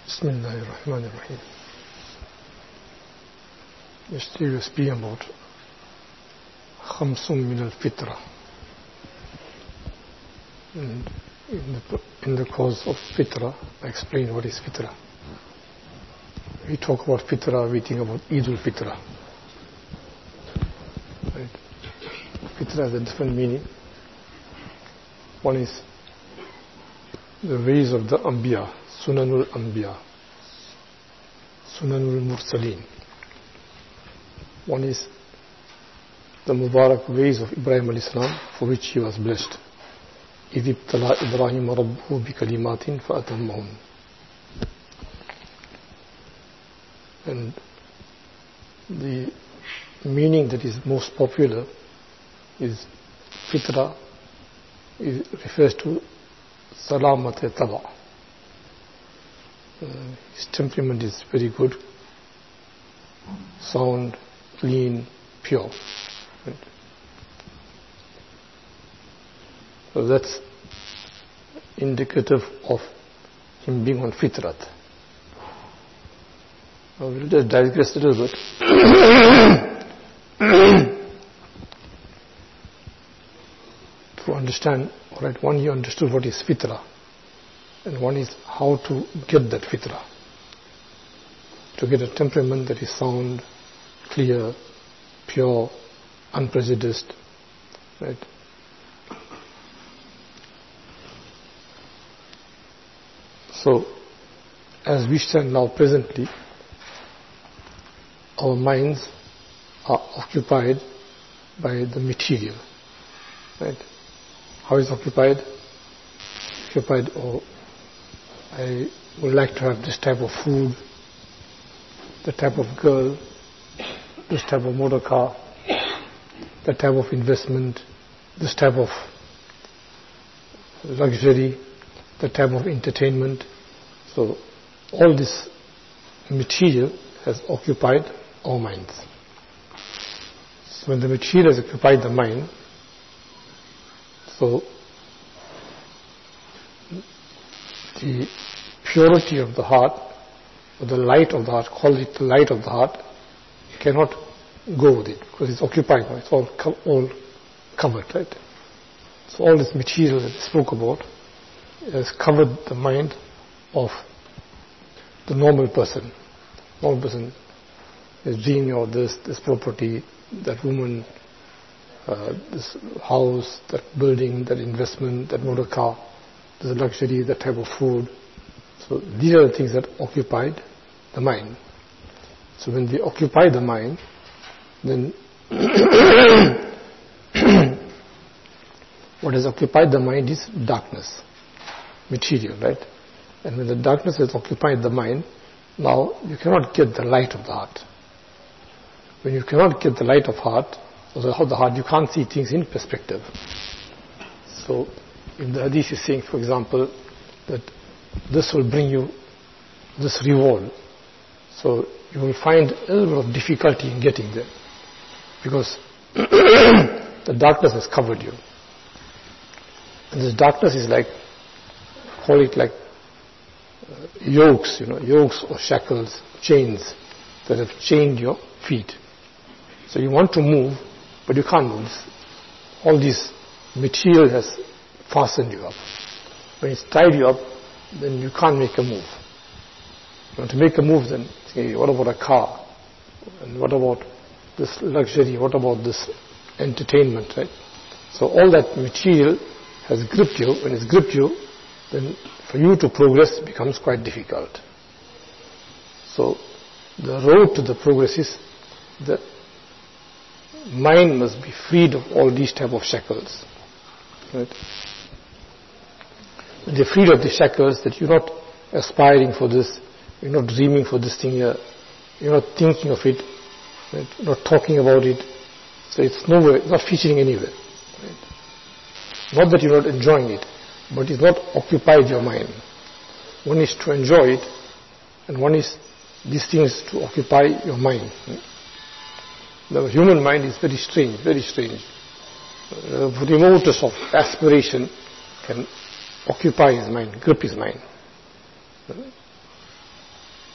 بسم الله الرحمن الرحيم. Yesterday we were speaking about خمس من الفطرة, and in the course of fitra I explained what is fitra. We talk about fitra, we think about Eid al-Fitra. Right? Fitra has a different meaning. One is the ways of the Anbiya, Sunanul Anbiya, Sunanul Mursaleen. One is the Mubarak ways of Ibrahim alayhi salam, for which he was blessed. إِذِ ابْتَلَى إِبْرَاهِيمَ رَبُّهُ بِكَلِمَاتٍ فَأَتَمَّهُنَّ. And the meaning that is most popular is fitra, refers to Salamat Taba. His temperament is very good, sound, clean, pure. Right? So that's indicative of him being on fitrat. Now we'll just digress a little bit. To understand, alright, one, you understood what is fitra, and one is how to get that fitra. To get a temperament that is sound, clear, pure, unprejudiced, right? So, as we stand now presently, our minds are occupied by the material, right? How is occupied? Occupied, oh, I would like to have this type of food, that type of girl, this type of motor car, that type of investment, this type of luxury, that type of entertainment. So all this material has occupied our minds. So when the material has occupied the mind, so the purity of the heart, or the light of the heart, call it the light of the heart, cannot go with it because it's occupied now, it's all covered, right? So all this material that I spoke about has covered the mind of the normal person. Normal person is dreaming of this property, that woman, this house, that building, that investment, that motor car, this luxury, that type of food. So these are the things that occupied the mind. So when they occupy the mind, then what has occupied the mind is darkness, material, right? And when the darkness has occupied the mind, now you cannot get the light of the heart. When you cannot get the light of heart, or the heart, you can't see things in perspective. So if the hadith is saying, for example, that this will bring you this reward, so you will find a little bit of difficulty in getting there, because the darkness has covered you. And this darkness is like, call it like yokes, yokes or shackles, chains that have chained your feet. So you want to move, but you can't move. All this material has fastened you up. When it's tied you up, then you can't make a move. You want to make a move, then say, what about a car? And what about this luxury? What about this entertainment, right? So all that material has gripped you. When it's gripped you, then for you to progress becomes quite difficult. So the road to the progress is the mind must be freed of all these type of shackles, right? When you're freed of the shackles, that you're not aspiring for this, you're not dreaming for this thing here, you're not thinking of it, right? You're not talking about it, so it's nowhere, it's not featuring anywhere, right? Not that you're not enjoying it, but it's not occupied your mind. One is to enjoy it, and one is these things to occupy your mind. The human mind is very strange, very strange. The remotest of aspiration can occupy his mind, grip his mind.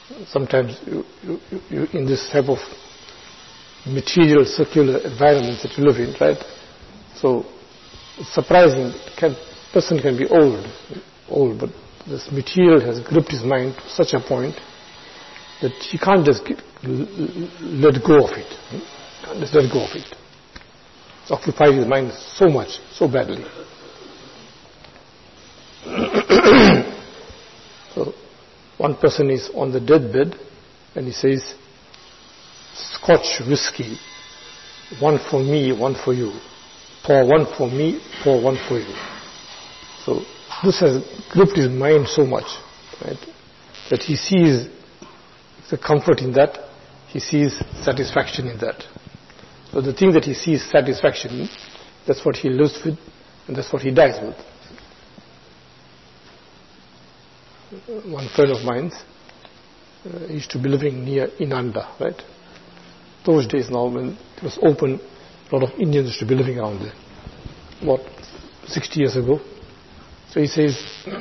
Sometimes you in this type of material circular environments that you live in, right? So it's surprising. Person can be old, but this material has gripped his mind to such a point that he can't just let go of it. Can't just let go of it. It's occupied his mind so much, so badly. So one person is on the deathbed and he says, Scotch whiskey, one for me, one for you. Pour one for me, pour one for you. So this has gripped his mind so much, right, that he sees the comfort in that, he sees satisfaction in that. So the thing that he sees satisfaction in, that's what he lives with, and that's what he dies with. One friend of mine used to be living near Inanda, right? Those days now, when it was open, a lot of Indians used to be living around there. About 60 years ago. So he says,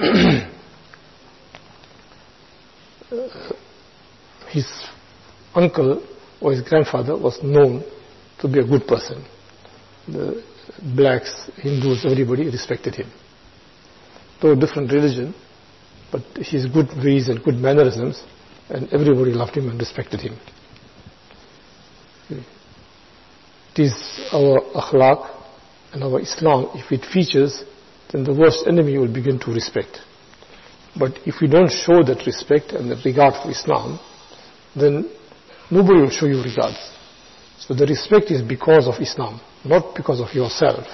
his uncle or his grandfather was known to be a good person. The blacks, Hindus, everybody respected him. Though different religion, but his good ways and good mannerisms, and everybody loved him and respected him. It is our akhlaq and our Islam, if it features, then the worst enemy will begin to respect. But if we don't show that respect and that regard for Islam, then nobody will show you regards. So the respect is because of Islam, not because of yourself.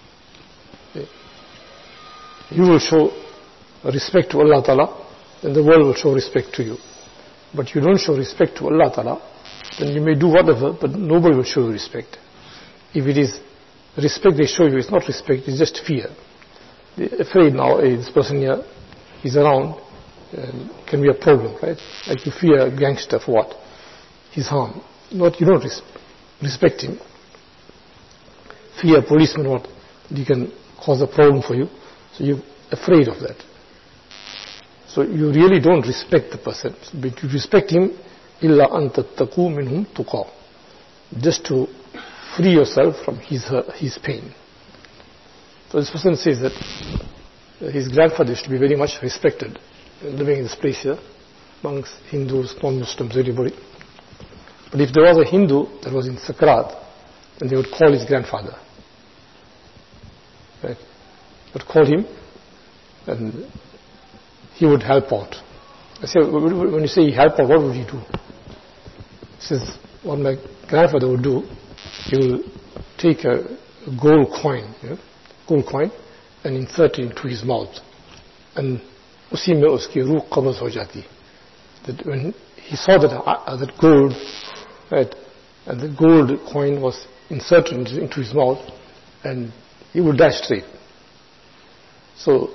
You will show respect to Allah Ta'ala, then the world will show respect to you. But you don't show respect to Allah Ta'ala, then you may do whatever, but nobody will show you respect. If it is respect they show you, it's not respect, it's just fear. They're afraid now, this person here is around, can be a problem, right? Like you fear a gangster for what? His harm. Not, you don't respect him. Fear a policeman, what? He can cause a problem for you, so you're afraid of that. So you really don't respect the person, but you respect him illa an tattaqu minhum tuqa, just to free yourself from his pain. So this person says that his grandfather used to be very much respected, living in this place here, amongst Hindus, non-Muslims, everybody. But if there was a Hindu that was in Sakrat, then they would call his grandfather. Right? They would call him, and he would help out. I say, when you say he help out, what would he do? He says, what my grandfather would do, he will take a gold coin, and insert it into his mouth, and usi mein uski ruh qabz ho jati. That when he saw that gold, right, and the gold coin was inserted into his mouth, and he would die straight. So,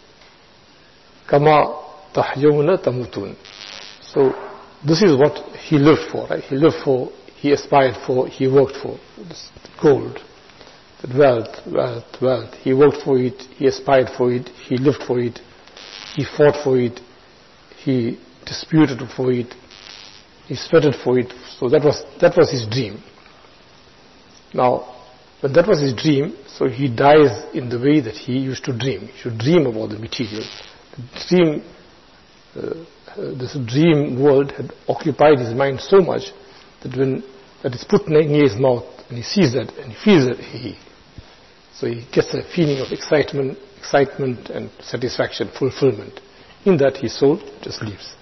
kama tahyawna tamutun. So this is what he lived for, right? He lived for, he aspired for, he worked for. This gold, that wealth. He worked for it, he aspired for it, he lived for it, he fought for it, he disputed for it, he sweated for it. So that was his dream. Now, when that was his dream, so he dies in the way that he used to dream. He should dream about the material. This dream world had occupied his mind so much that when that is put near his mouth and he sees that and he feels that so he gets a feeling of excitement and satisfaction, fulfillment. In that his soul just leaves.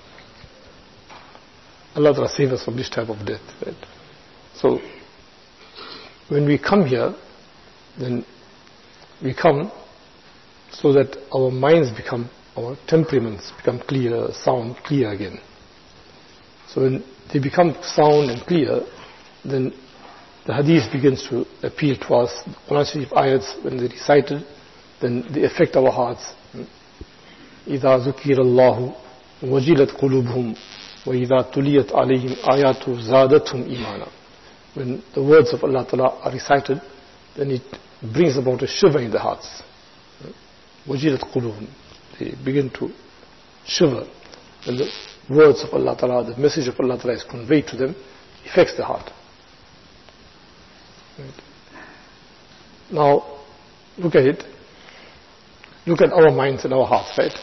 Allah Ta'ala save us from this type of death. Right? So when we come here, then we come so that our minds become, our temperaments become clear, sound, clear again. So when they become sound and clear, then the hadith begins to appeal to us. The Quran Sharif ayats, when they recited, then they affect our hearts. إِذَا ذُكِرَ اللَّهُ وَجِلَتْ قُلُوبُهُمْ وَإِذَا تُلِيَتْ عَلَيْهِمْ آيَاتُ زَادَتْهُمْ إِيمَانًا. When the words of Allah Ta'ala are recited, then it brings about a shiver in the hearts. وَجِلَتْ قُلُوبُهُمْ. They begin to shiver. When the words of Allah Ta'ala, the message of Allah Ta'ala is conveyed to them, affects the heart. Right. Now, look at it. Look at our minds and our hearts, right?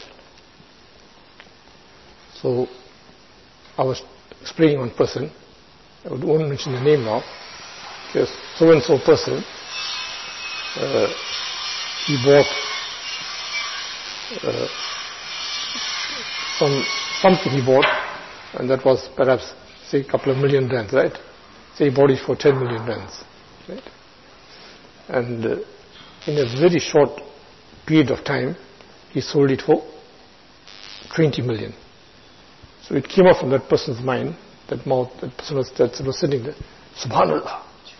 So, I was explaining one person, I won't mention the name now, yes, so-and-so person, he bought something he bought, and that was perhaps, say, a couple of million rands, right? Say he bought it for 10 million rands, right? And in a very short period of time, he sold it for 20 million. So it came out from that person's mind, that mouth, that person was sitting there, Subhanallah,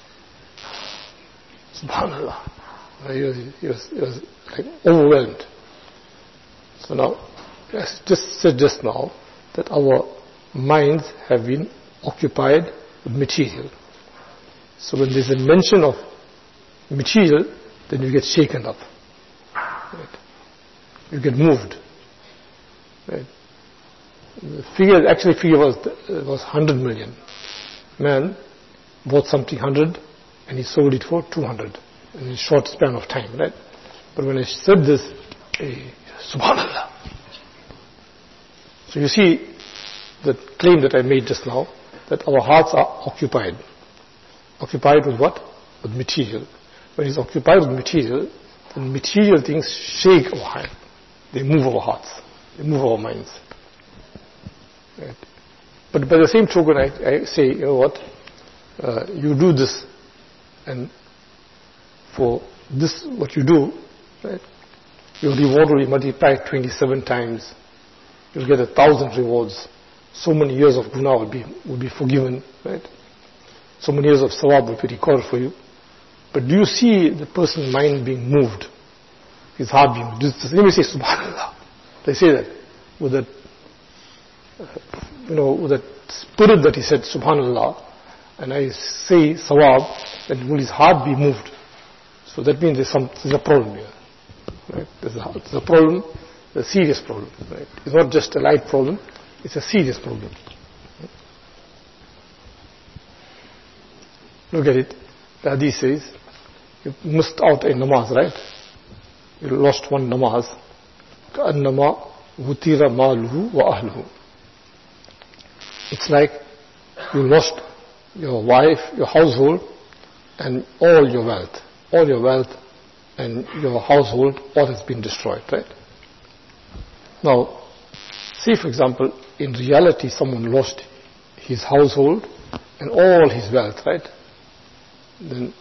Subhanallah. He was like overwhelmed. So now, as just said just now, that our minds have been occupied with material. So when there's a mention of material, then you get shaken up. Right? You get moved. Right? The figure was 100 million. Man bought something 100 and he sold it for 200 in a short span of time, right? But when I said this, Subhanallah. So you see the claim that I made just now, that our hearts are occupied. Occupied with what? With material. When it's occupied with material, then material things shake our heart. They move our hearts. They move our minds. Right? But by the same token, I say, you know what? You do this, and for this, what you do, right? Your reward will be multiplied 27 times. You'll get 1,000 rewards. So many years of guna will be forgiven, right? So many years of sawab will be recorded for you. But do you see the person's mind being moved? His heart being moved? Let me say Subhanallah. They say that with that, with that spirit that he said Subhanallah, and I say sawab, then will his heart be moved? So that means there's a problem here. Right? There's a problem, a serious problem. Right? It's not just a light problem, it's a serious problem. Look at it. The hadith says, you missed out a namaz, right? You lost one namaz. كَأَنَّمَا غُتِيرَ مَالُهُ وَأَهْلُهُ. It's like you lost your wife, your household, and all your wealth. All your wealth and your household, all has been destroyed, right? Now, say for example, in reality someone lost his household and all his wealth, right? Then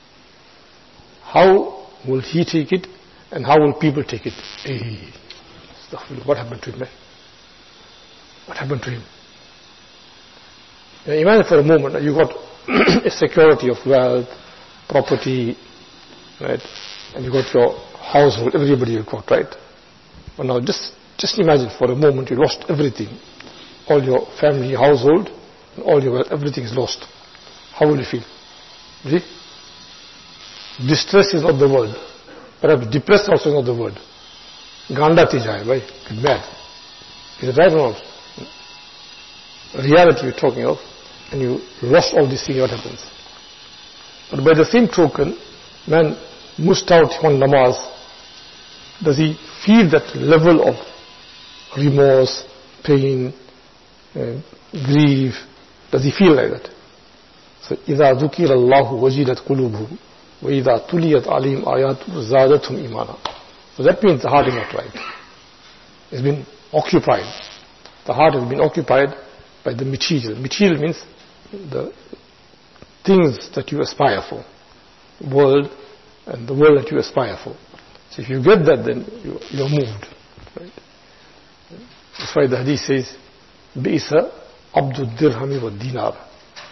how will he take it and how will people take it? Hey, what happened to him? What happened to him? Now, imagine for a moment you got a security of wealth, property, right? And you got your household, everybody you got, right? But now just imagine for a moment you lost everything. All your family, household, and all your wealth, everything is lost. How will you feel? See? Distress is not the word. Perhaps depressed also is not the word. Ganda thi jaye, bhai. Get mad. Is it right or not? Reality you're talking of, and you lost all these things, what happens? But by the same token, man missed out one namaz. Does he feel that level of remorse, pain, grief? Does he feel like that? So, إِذَا ذُكِرَ اللَّهُ وَجِلَتْ قُلُوبُهُمْ وَإِذَا تُلِيَتْ عَلَيْهِمْ آيَاتُهُ زَادَتْهُمْ إِيمَانًا. So that means the heart is not right. It's been occupied. The heart has been occupied by the material. Material means the things that you aspire for. World and the world that you aspire for. So if you get that, then you're moved. Right? That's why the hadith says, بِئِسَ عَبْدُ الدِّرْهَمِ وَالدِّينَارِ.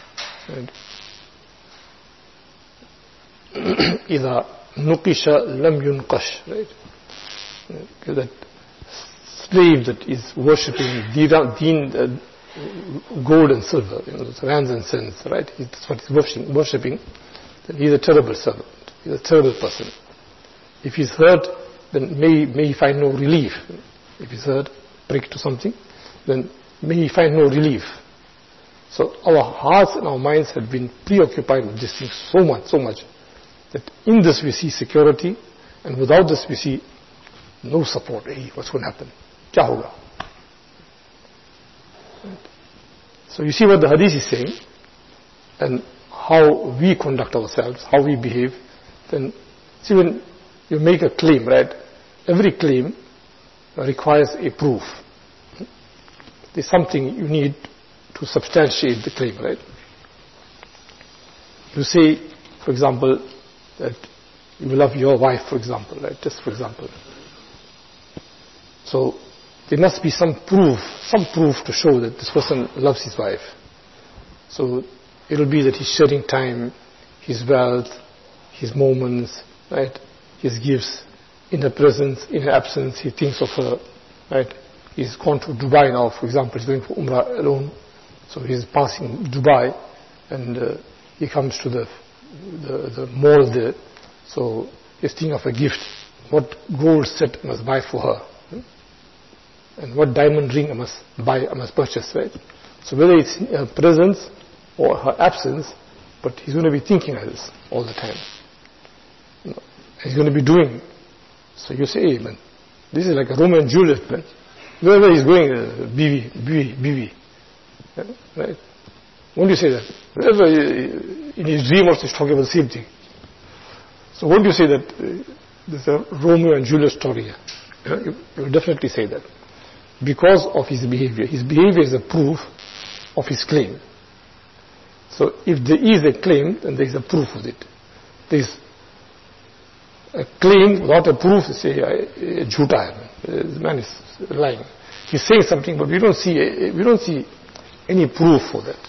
إِذَا نُقِشَ لَمْ يُنْقَشْ. Right? That slave that is worshipping gold and silver, rands and cents, right? That's what he's worshipping. Then he's a terrible servant. He's a terrible person. If he's hurt, then may he find no relief. If he's hurt, pricked to something, then may he find no relief. So our hearts and our minds have been preoccupied with these things so much, that in this we see security, and without this we see no support. Hey, what's going to happen? Kya hoga? So you see what the hadith is saying, and how we conduct ourselves, how we behave. Then, see, when you make a claim, right? Every claim requires a proof. There's something you need to substantiate the claim, right? You say, for example, that you love your wife, for example, right? Just for example. So there must be some proof to show that this person loves his wife. So it'll be that he's sharing time, his wealth, his moments, right? His gifts, in her presence, in her absence, he thinks of her, right? He's gone to Dubai now, for example, he's going for Umrah alone. So he's passing Dubai, and he comes to the mall there. So he's thinking of a gift. What gold set I must buy for her? And what diamond ring I must purchase, right? So whether it's her presence or her absence, but he's going to be thinking of this all the time. He's going to be doing. So you say, hey man, this is like a Romeo and Juliet, man. Wherever he's going, BV. Right? Won't you say that? Wherever in his dream also he's talking about the same thing. So won't you say that there's a Romeo and Juliet story here? You will definitely say that. Because of his behavior. His behavior is a proof of his claim. So if there is a claim, then there is a proof of it. There is a claim without a proof, say, jhuta hai. The man is lying. He's saying something, but we don't see any proof for that.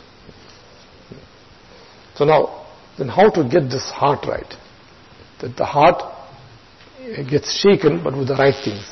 So now, then how to get this heart right? That the heart gets shaken, but with the right things.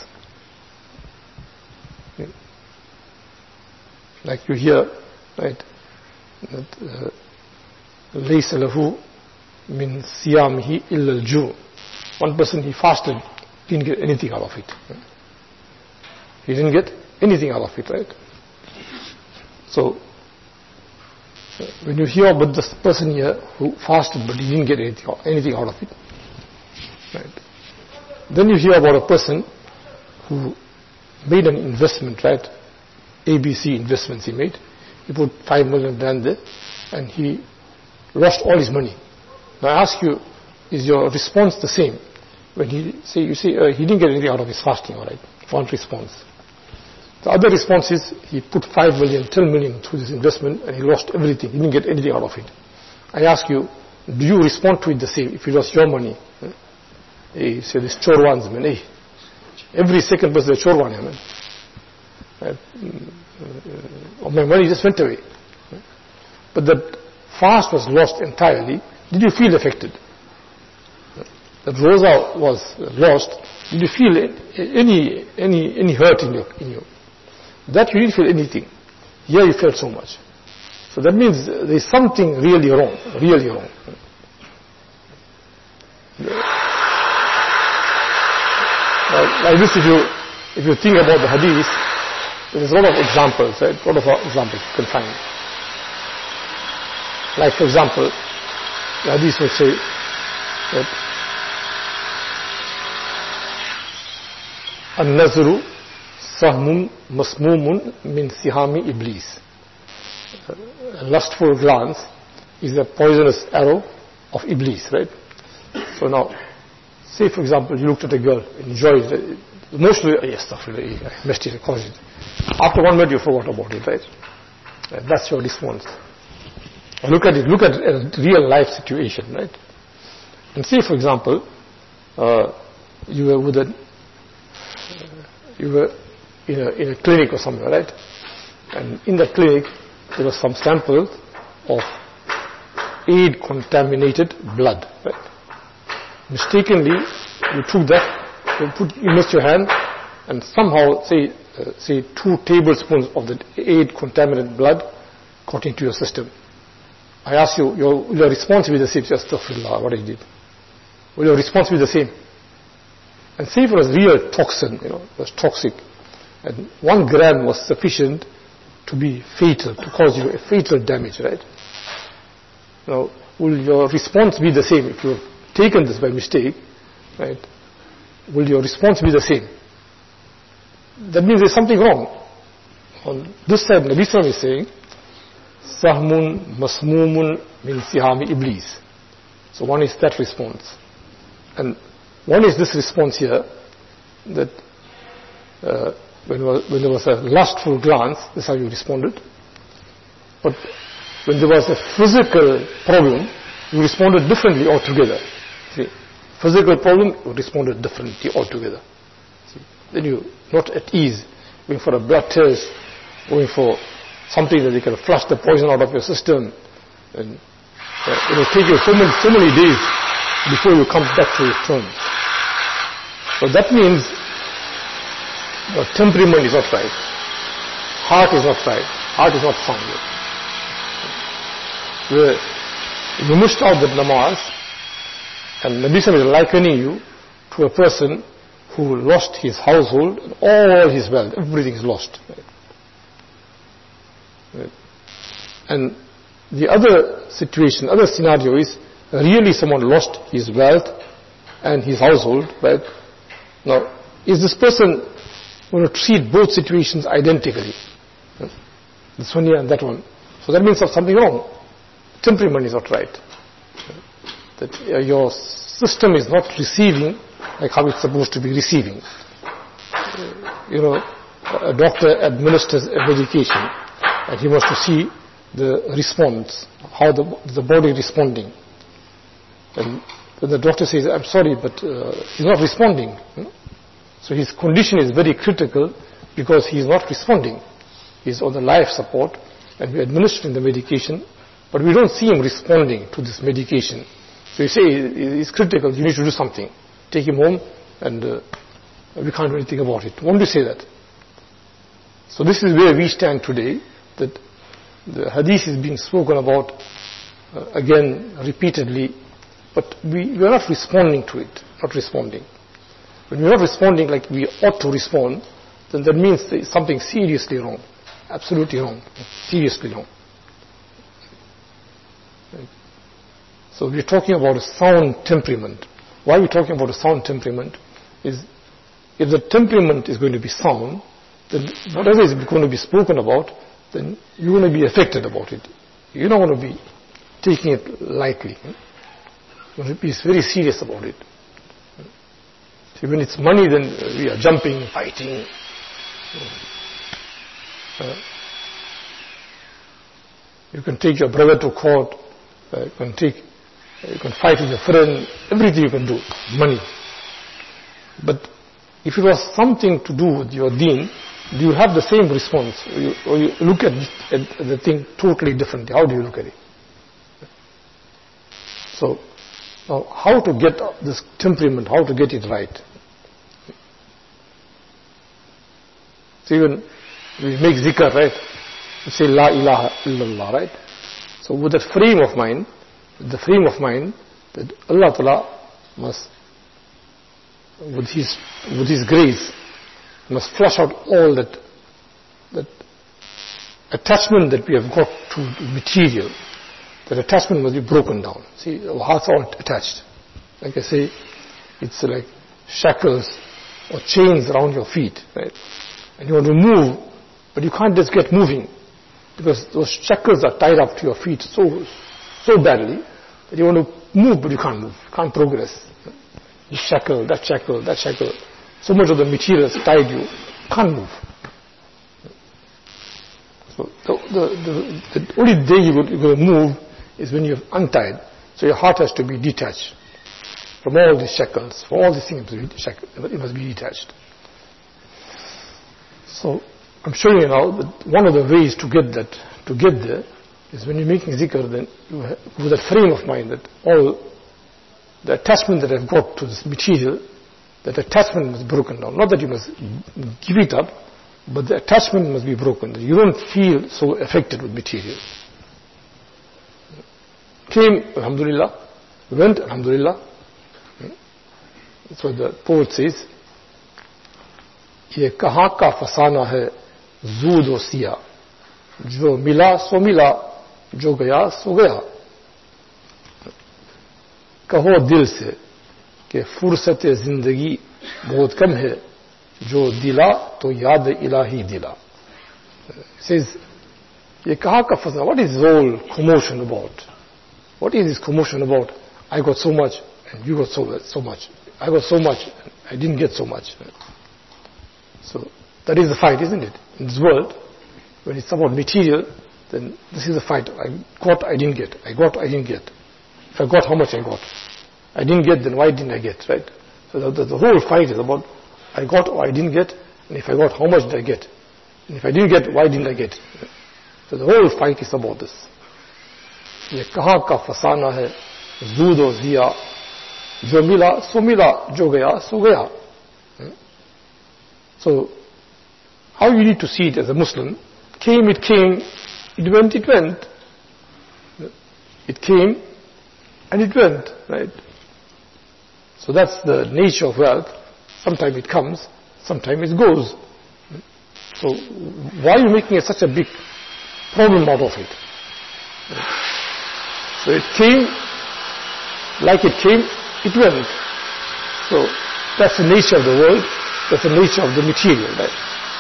Like you hear, right, that لَيْسَ لَهُ مِنْ صِيَامِهِ إِلَّا الْجُوعُ. One person, he fasted, didn't get anything out of it. He didn't get anything out of it, right? So, when you hear about this person here who fasted but he didn't get anything out of it, right? Then you hear about a person who made an investment, right? ABC investments he made. He put 5 million rand there and he lost all his money. Now I ask you, is your response the same? When you say he didn't get anything out of his fasting, alright? One response. The other response is he put 5 million, 10 million through this investment and he lost everything. He didn't get anything out of it. I ask you, do you respond to it the same if you lost your money? Hey, you say this chorwans, man. Hey, every second person is a chorwan, man. My money just went away. But the fast was lost entirely. Did you feel affected? That rosa was lost. Did you feel any hurt in you? That you didn't feel anything. Here you felt so much. So that means there is something really wrong. Like this, if you think about the hadith, there's a lot of examples, right? A lot of examples you can find. Like for example, the hadith would say that An-nazru sahmun masmumun min sihami iblis. A lustful glance is a poisonous arrow of iblis, right? So now, say for example, you looked at a girl, enjoyed it, emotionally, yes, I messed it, I caused it. After 1 minute you forgot about it, right? And that's your response. And look at a real life situation, right? And say for example, you were in a clinic or somewhere, right? And in that clinic there was some samples of AIDS contaminated blood, right? Mistakenly you took that, you immersed your hand and somehow say 2 tablespoons of the AIDS contaminated blood got into your system. I ask you, your response will be the same. Astaghfirullah, what I did. Will your response be the same? And say if it was real toxin, it was toxic, and 1 gram was sufficient to be fatal, to cause you a fatal damage, right? Now, will your response be the same if you've taken this by mistake, right? Will your response be the same? That means there's something wrong. On this side, Nabi Sallallahu is saying, Sahmun masmumun min sihami iblis. So one is that response. And one is this response here, that when there was a lustful glance, this is how you responded. But when there was a physical problem, you responded differently altogether. See, physical problem, you responded differently altogether. See, then you're not at ease, going for a blood test, going for something that they can flush the poison out of your system, and it will take you so many days before you come back to your terms. So that means your temperament is not right, heart is not right, heart is not sound yet. You missed out that namaz, and Nabi Sallallahu is likening you to a person who lost his household and all his wealth, everything is lost. Right? And the other situation, other scenario is really someone lost his wealth and his household, right? Now, is this person going to treat both situations identically? This one here and that one. So that means there's something wrong. Temperament is not right. That your system is not receiving like how it's supposed to be receiving. You know, a doctor administers a medication and he wants to see the response, how the body is responding. And when the doctor says, I'm sorry, but he's not responding. So his condition is very critical because he is not responding. He's on the life support and we're administering the medication, but we don't see him responding to this medication. So you say, it's critical, you need to do something. Take him home and we can't do anything about it. Won't you say that? So this is where we stand today, that the hadith is being spoken about again repeatedly, but we are not responding to it, not responding. When we are not responding like we ought to respond, then that means there is something seriously wrong, absolutely wrong, seriously wrong. Right. So we are talking about a sound temperament. Why are we talking about a sound temperament? Is if the temperament is going to be sound, then whatever is going to be spoken about, then you're going to be affected about it. You're not going to be taking it lightly. You're going to be very serious about it. See, when it's money, then we are jumping, fighting. You can take your brother to court. You can fight with your friend. Everything you can do. Money. But if it was something to do with your deen, do you have the same response? Or you look at the thing totally differently? How do you look at it? So, now how to get this temperament, how to get it right? So even we make zikr, right? We say La ilaha illallah, right? So with that frame of mind, that Allah Ta'ala must, with His grace, must flush out all that attachment that we have got to material. That attachment must be broken down. See, our hearts are all attached. Like I say, it's like shackles or chains around your feet, right? And you want to move, but you can't just get moving because those shackles are tied up to your feet so badly that you want to move, but you can't move, can't progress. You shackle, that shackle, that shackle. So much of the material has tied you, can't move. So the only day you're going to move is when you've untied. So your heart has to be detached from all these shackles, from all these things. It must be detached. So I'm showing you now that one of the ways to get there is when you're making zikr, then you have, with that frame of mind, that all the attachment that I've got to this material, that attachment must be broken down. Not that you must give it up, but the attachment must be broken. You don't feel so affected with material. Came, alhamdulillah. Went, alhamdulillah. That's what the poet says. ये कहाँ का फसाना है जूद व सिया जो मिला सो मिला, जो गया सो गया। कहो दिल से कि फुर्सत जिंदगी बहुत कम है, जो दिला तो याद इलाही दिला। Says, ये कहाँ का फंसा? What is all commotion about? What is this commotion about? I got so much and you got so much. I got so much and I didn't get so much. So that is the fight, isn't it? In this world, when it's about material, then this is the fight. I got, I didn't get. I got, I didn't get. If I got, how much I got? I didn't get, then why didn't I get, right? So the whole fight is about I got or I didn't get, and if I got, how much did I get? And if I didn't get, why didn't I get? So the whole fight is about this. ये कहाँ का फसाना है ज़ूद और ज़िया, जो मिला सो मिला, जो गया सो गया. So how you need to see it as a Muslim? Came, it came, it went, it went. It came and it went, right? So that's the nature of wealth. Sometimes it comes, sometimes it goes. So why are you making such a big problem out of it? So it came, like it came, it went. So that's the nature of the world, that's the nature of the material, right?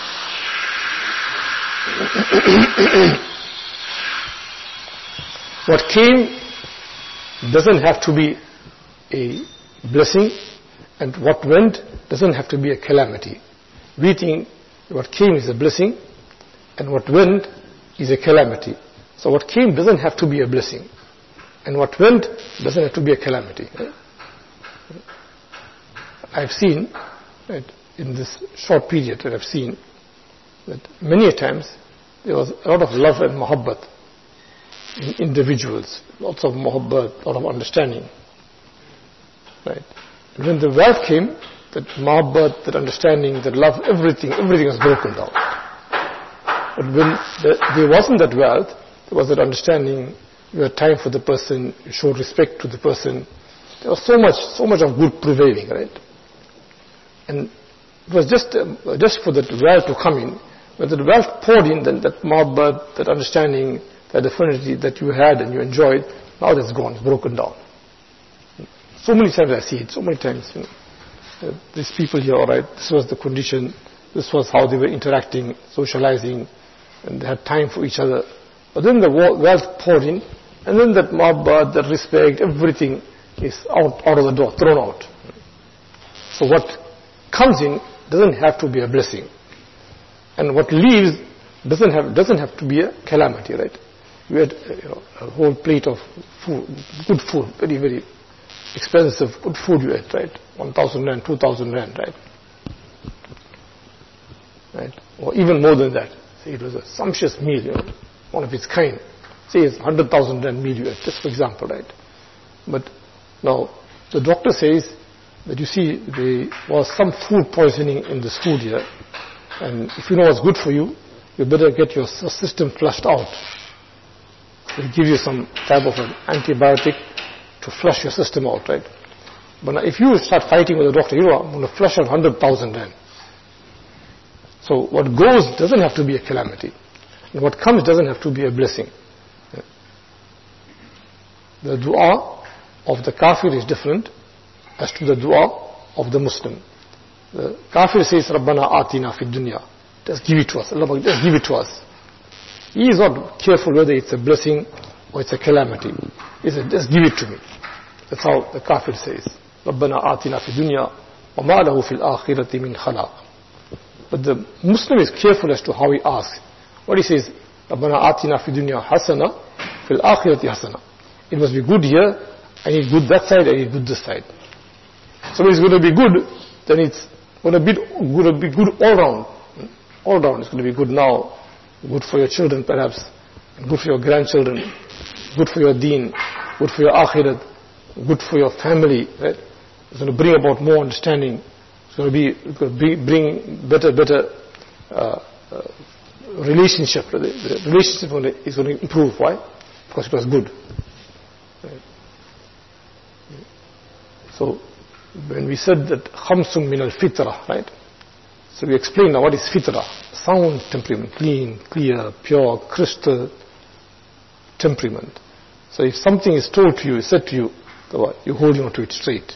What came doesn't have to be a blessing, and what went doesn't have to be a calamity. We think what came is a blessing, and what went is a calamity. So what came doesn't have to be a blessing, and what went doesn't have to be a calamity. Right? I've seen, right, in this short period that I've seen, that many a times there was a lot of love and muhabbat in individuals, lots of muhabbat, a lot of understanding. Right? And when the wealth came, that muhabbat, that understanding, that love, everything was broken down. But when there wasn't that wealth, there was that understanding, you had time for the person, you showed respect to the person. There was so much of good prevailing, right? And it was just for that wealth to come in. When the wealth poured in, then that muhabbat, that understanding, that affinity that you had and you enjoyed, now that's gone, it's broken down. So many times I see it, so many times. These people here, all right, this was the condition, this was how they were interacting, socializing, and they had time for each other. But then the wealth poured in, and then that muhabbat, that respect, everything is out of the door, thrown out. So what comes in doesn't have to be a blessing, and what leaves doesn't have to be a calamity, right? You had a whole plate of food, good food, very, very expensive, good food you ate, right? 1,000 rand, 2,000 rand, right? Right? Or even more than that. Say it was a sumptuous meal, one of its kind. Say it's 100,000 rand meal you ate, just for example, right? But now, the doctor says that you see, there was some food poisoning in this food here, and if you know what's good for you, you better get your system flushed out. They'll give you some type of an antibiotic to flush your system out, right? But now if you start fighting with the doctor, I'm going to flush out 100,000 rand. So what goes doesn't have to be a calamity, and what comes doesn't have to be a blessing. The dua of the kafir is different as to the dua of the Muslim. The kafir says, Rabbana atina fid dunya. Just give it to us. Allah, just give it to us. He is not careful whether it's a blessing or it's a calamity. He said, just give it to me. That's how the kafir says. Rabbana atina fid dunya wa ma lahu fil akhirati min khalaq. But the Muslim is careful as to how he asks. What he says, Rabbana atina fid dunya hasana fil akhirati hasana. It must be good here, I need good that side, I need good this side. So when it's going to be good, then it's going to be good all round. All round, it's going to be good now, good for your children perhaps, good for your grandchildren, good for your deen, good for your akhirat, good for your family, right? It's going to bring about more understanding. It's going to bring better relationship. The relationship is going to improve. Why? Because it was good. Right? So when we said that khamsum min al-fitrah, right? So we explain now what is fitra. Sound temperament, clean, clear, pure, crystal temperament. So if something is told to you, said to you, you're holding on to it straight.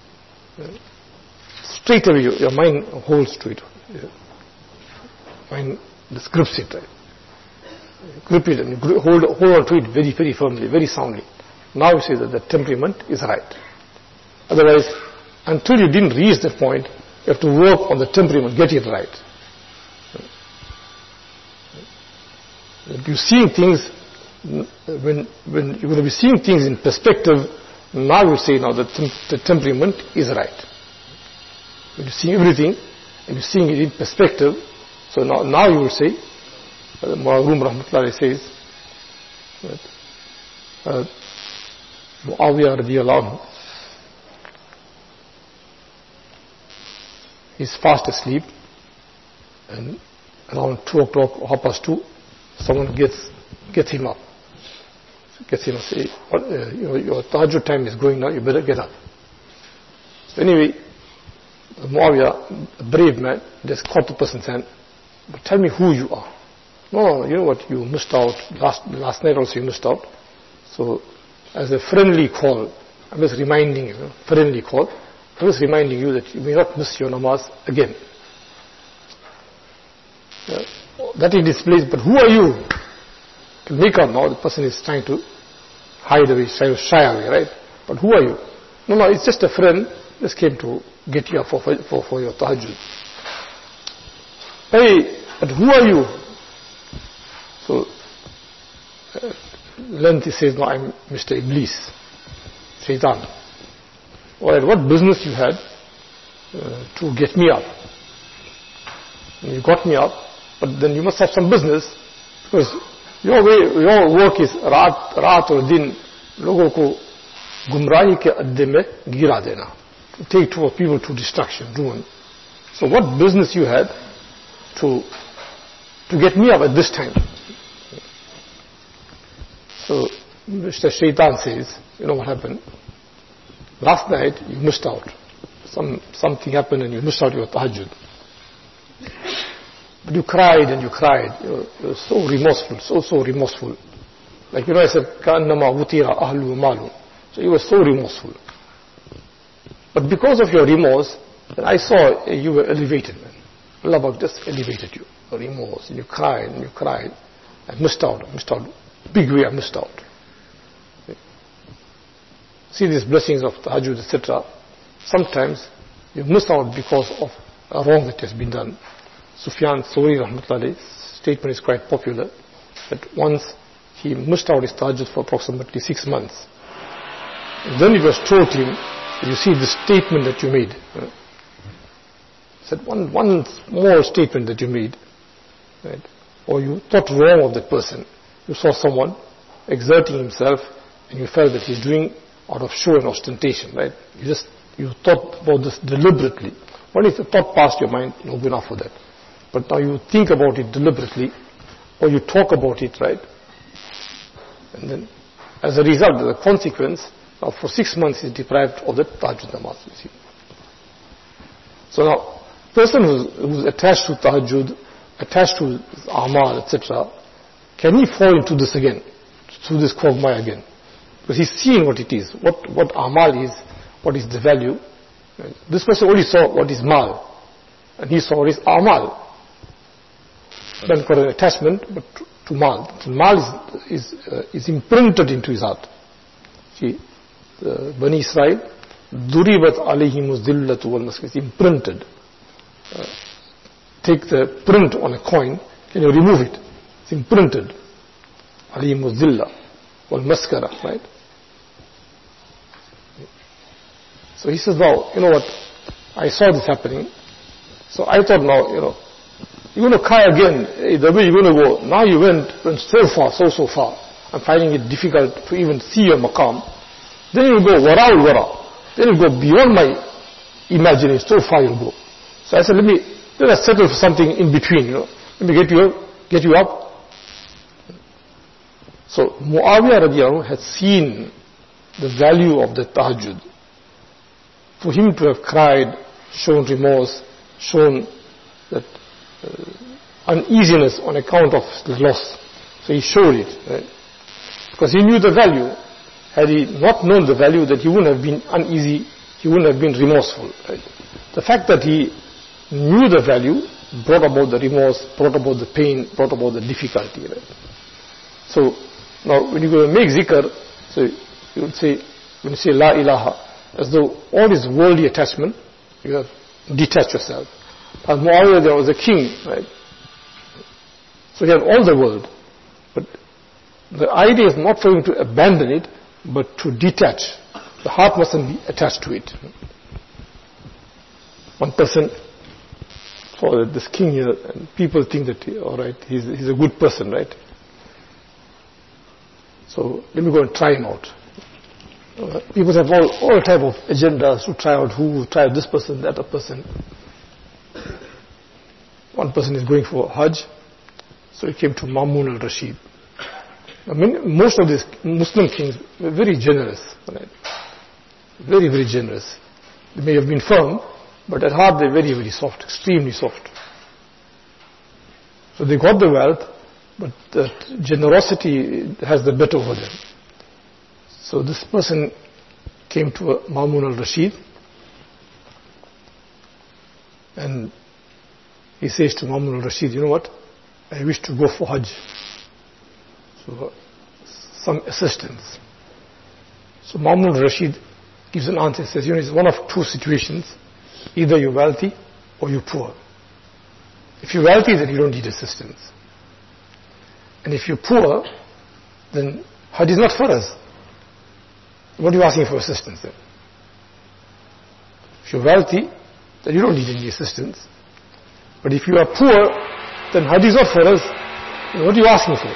Straight away your mind holds to it. Mind just grips it. Right? Grip it and hold on to it very, very firmly, very soundly. Now you say that the temperament is right. Otherwise, until you didn't reach that point, you have to work on the temperament, get it right. You're seeing things, when you're going to be seeing things in perspective, now you say now that the temperament is right. When you see everything and you're seeing it in perspective, so now you will say, Mu'awiyah Rahmatullahi says, that Mu'awiyah radiyallahu anhu, he's fast asleep, and around 2 o'clock or 2:30, someone gets him up. Gets him up, say, your tahajjud time is going now, you better get up. So anyway, Muawiyah, a brave man, just caught the person's hand. But tell me who you are. No, you know what, you missed out. Last night also you missed out. So, as a friendly call, I'm just reminding you, friendly call, I'm just reminding you that you may not miss your namaz again. That is displays, but who are you? To make out now, the person is trying to hide away, trying to shy away, right? But who are you? No, it's just a friend, just came to get you up for your tahajjud. Hey, but who are you? So, length he says, no, I'm Mr. Iblis, Shaitan. Alright, what business you had to get me up? And you got me up, but then you must have some business, because your work is raat or din, logo ko gumrahi ke adde mein gira dena, to take people to destruction, ruin. So what business you had to get me up at this time? So Mr. Shaitan says, you know what happened? Last night you missed out. Something happened and you missed out your tahajjud. But you cried and you cried. You're so remorseful, so remorseful. Like, I said, كَأَنَّمَا غُتِيرَ أَهْلُ وَمَالُ. So you were so remorseful. But because of your remorse, I saw you were elevated, man. Allah just elevated you. Your remorse, and you cried and you cried. I missed out. Big way I missed out. See these blessings of tahajjud, etc. Sometimes you miss out because of a wrong that has been done. Sufyan Thawri Rahmatullahi statement is quite popular, that once he missed out his tahajjud for approximately 6 months. And then it was told to him, you see the statement that you made. He said, one small statement that you made, right? Or you thought wrong of that person. You saw someone exerting himself and you felt that he's doing out of show and ostentation, right? You thought about this deliberately. What if the thought passed your mind? No good enough for that. But now you think about it deliberately, or you talk about it, right? And then, as a result, the consequence, now for 6 months he's deprived of the tahajjud namaz, you see. So now, person who's attached to tahajjud, attached to amal, etc., can he fall into this again, through this quagmire again? Because he's seeing what it is, what amal is, what is the value. This person only saw what is mal, and he saw what is amal. Then got an attachment but to mal. Mal is imprinted into his heart. See, Bani Israel, duribat alayhimu dhillatu wal maskin, is imprinted. Take the print on a coin, can you remove it? It's imprinted. Alayhimu dhilla wal maskara, right? So he says, now, you know what, I saw this happening, so I thought now, you're going to cry again, the way you're going to go, now you went so far, I'm finding it difficult to even see your maqam, then you'll go wara'ul wara, then you'll go beyond my imagination, so far you'll go. So I said, let us settle for something in between, let me get you up. So Muawiyah radiyallahu anhu had seen the value of the tahajjud. For him to have cried, shown remorse, shown that uneasiness on account of the loss. So he showed it, right? Because he knew the value. Had he not known the value, that he wouldn't have been uneasy, he wouldn't have been remorseful. Right? The fact that he knew the value brought about the remorse, brought about the pain, brought about the difficulty. Right? So now when you go to make zikr, so you would say, when you say la ilaha, as though all this worldly attachment, you have detached yourself. As Muawiyah, there was a king, right? So he had all the world. But the idea is not for him to abandon it, but to detach. The heart mustn't be attached to it. One person saw this king here, and people think that, all right, he's a good person, right? So let me go and try him out. People have all type of agendas to try out try out this person, that person. One person is going for Hajj, so he came to Ma'mun al-Rashid. I mean, most of these Muslim kings were very generous, right? Very, very generous. They may have been firm, but at heart they're very, very soft, extremely soft. So they got the wealth, but the generosity has the better over them. So this person came to Ma'mun al-Rashid, and he says to Ma'mun al-Rashid, you know what, I wish to go for Hajj. So some assistance. So Ma'mun al-Rashid gives an answer. He says, you know, it's one of two situations. Either you're wealthy or you're poor. If you're wealthy, then you don't need assistance. And if you're poor, then Hajj is not for us. What are you asking for assistance then? If you're wealthy, then you don't need any assistance. But if you are poor, then Hajj is not for us. Then what are you asking for?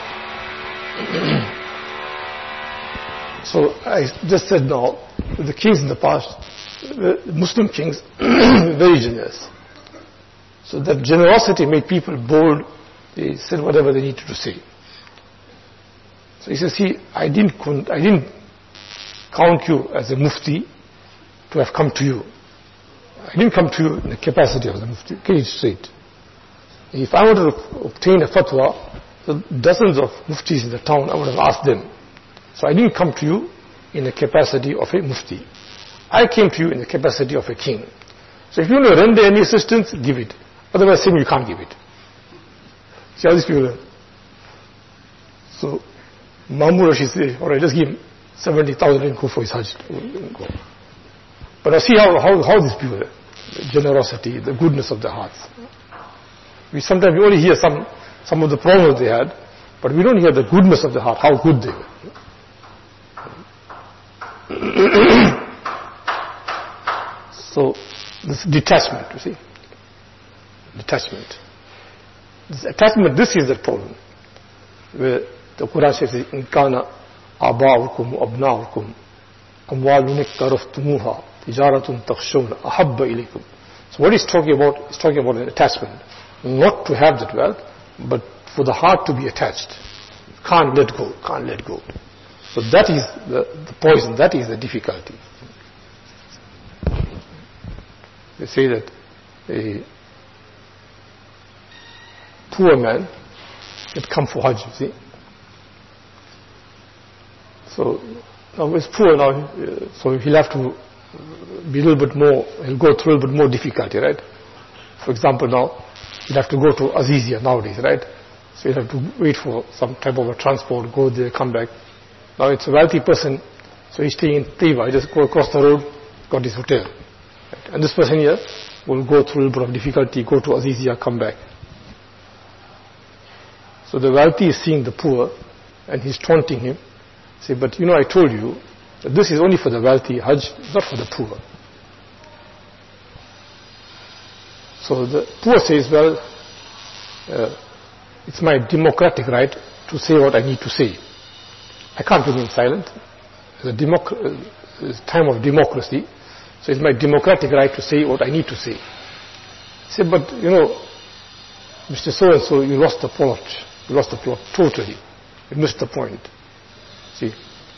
So I just said now, the kings in the past, the Muslim kings, very generous. So that generosity made people bold. They said whatever they needed to say. So he says, see, I didn't count you as a mufti to have come to you. I didn't come to you in the capacity of the mufti. Get it straight. If I wanted to obtain a fatwa, the dozens of muftis in the town, I would have asked them. So I didn't come to you in the capacity of a mufti. I came to you in the capacity of a king. So if you want to render any assistance, give it. Otherwise, say you can't give it. See how these people are. So Ma'mun Rashid said, all right, just give him 70,000 and go for his Hajj. But I see how these people are. The generosity, the goodness of their hearts. Sometimes we only hear some of the problems they had, but we don't hear the goodness of the heart, how good they were. So, this detachment, you see. Detachment. This attachment, this is the problem. Where the Quran says, إِن كَانَ آبَاؤُكُمْ وَأَبْنَاؤُكُمْ أَمْوَالٌ اقْتَرَفْتُمُوهَا تِجَارَةٌ تَخْشَوْنَ أَحَبَّ إِلَيْكُمْ. So what he's talking about, he's talking about an attachment. Not to have that wealth, but for the heart to be attached. Can't let go, can't let go. So that is the poison, that is the difficulty. They say that a poor man had come for Hajj, you see. So now he's poor now, so he'll have to be a little bit more, he'll go through a little bit more difficulty, right? For example now, he'll have to go to Azizia nowadays, right? So he'll have to wait for some type of a transport, go there, come back. Now it's a wealthy person, so he's staying in Teva, he just go across the road, got his hotel. Right? And this person here will go through a little bit of difficulty, go to Azizia, come back. So the wealthy is seeing the poor, and he's taunting him. Say, but you know, I told you that this is only for the wealthy, Hajj is not for the poor. So the poor says, well, it's my democratic right to say what I need to say. I can't remain silent. It's a time of democracy, so it's my democratic right to say what I need to say. He said, but you know, Mr. So-and-so, you lost the plot. You lost the plot totally. You missed the point. See,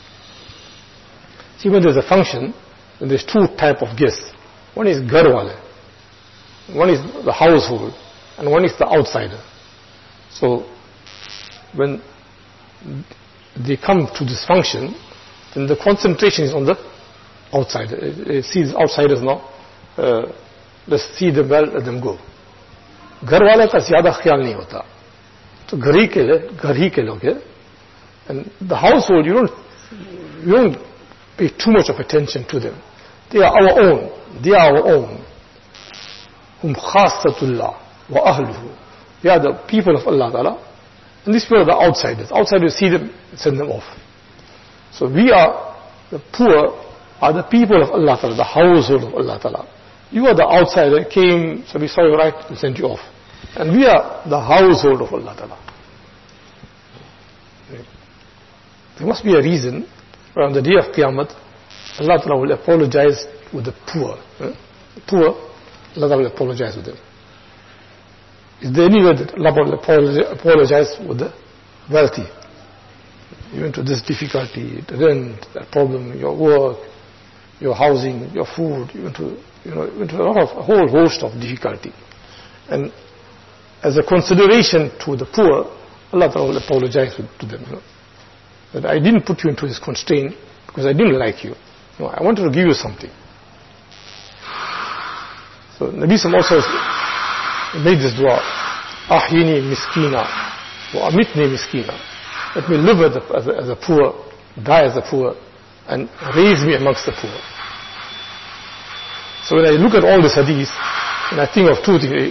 when there's a function, then there's two type of guests. One is garwale. One is the household. and one is the outsider. So when they come to this function, then the concentration is on the outsider. See the outsiders now, let's see them well, let them go. घर वाला का ज़्यादा ख्याल नहीं होता, तो घर ही के लोग हैं, and the household you don't pay too much of attention to them. They are our own. They are our own. Hum khasatullah wa ahluhu. They are the people of Allah Ta'ala, and these people are the outsiders. Outsiders see them, send them off. So we are the poor, are the people of Allah Ta'ala, the household of Allah Ta'ala. You are the outsider, came, so we saw you right, we sent you off. And we are the household of Allah Ta'ala. There must be a reason where on the day of Qiyamah, Allah Ta'ala will apologize with the poor. The poor, Allah Ta'ala will apologize with them. Is there any way that Allah will apologize with the wealthy? You went to this difficulty, the rent, that problem, your work, your housing, your food, you went to a whole host of difficulty. And as a consideration to the poor, Allah Ta'ala will apologize to them. That I didn't put you into this constraint because I didn't like you. No, I wanted to give you something. So Nabi Sallallahu Alaihi Wasallam made this dua, Ahyini miskina wa amitni miskina. Let me live as a poor, die as a poor, and raise me amongst the poor. So when I look at all this hadith, and I think of two things,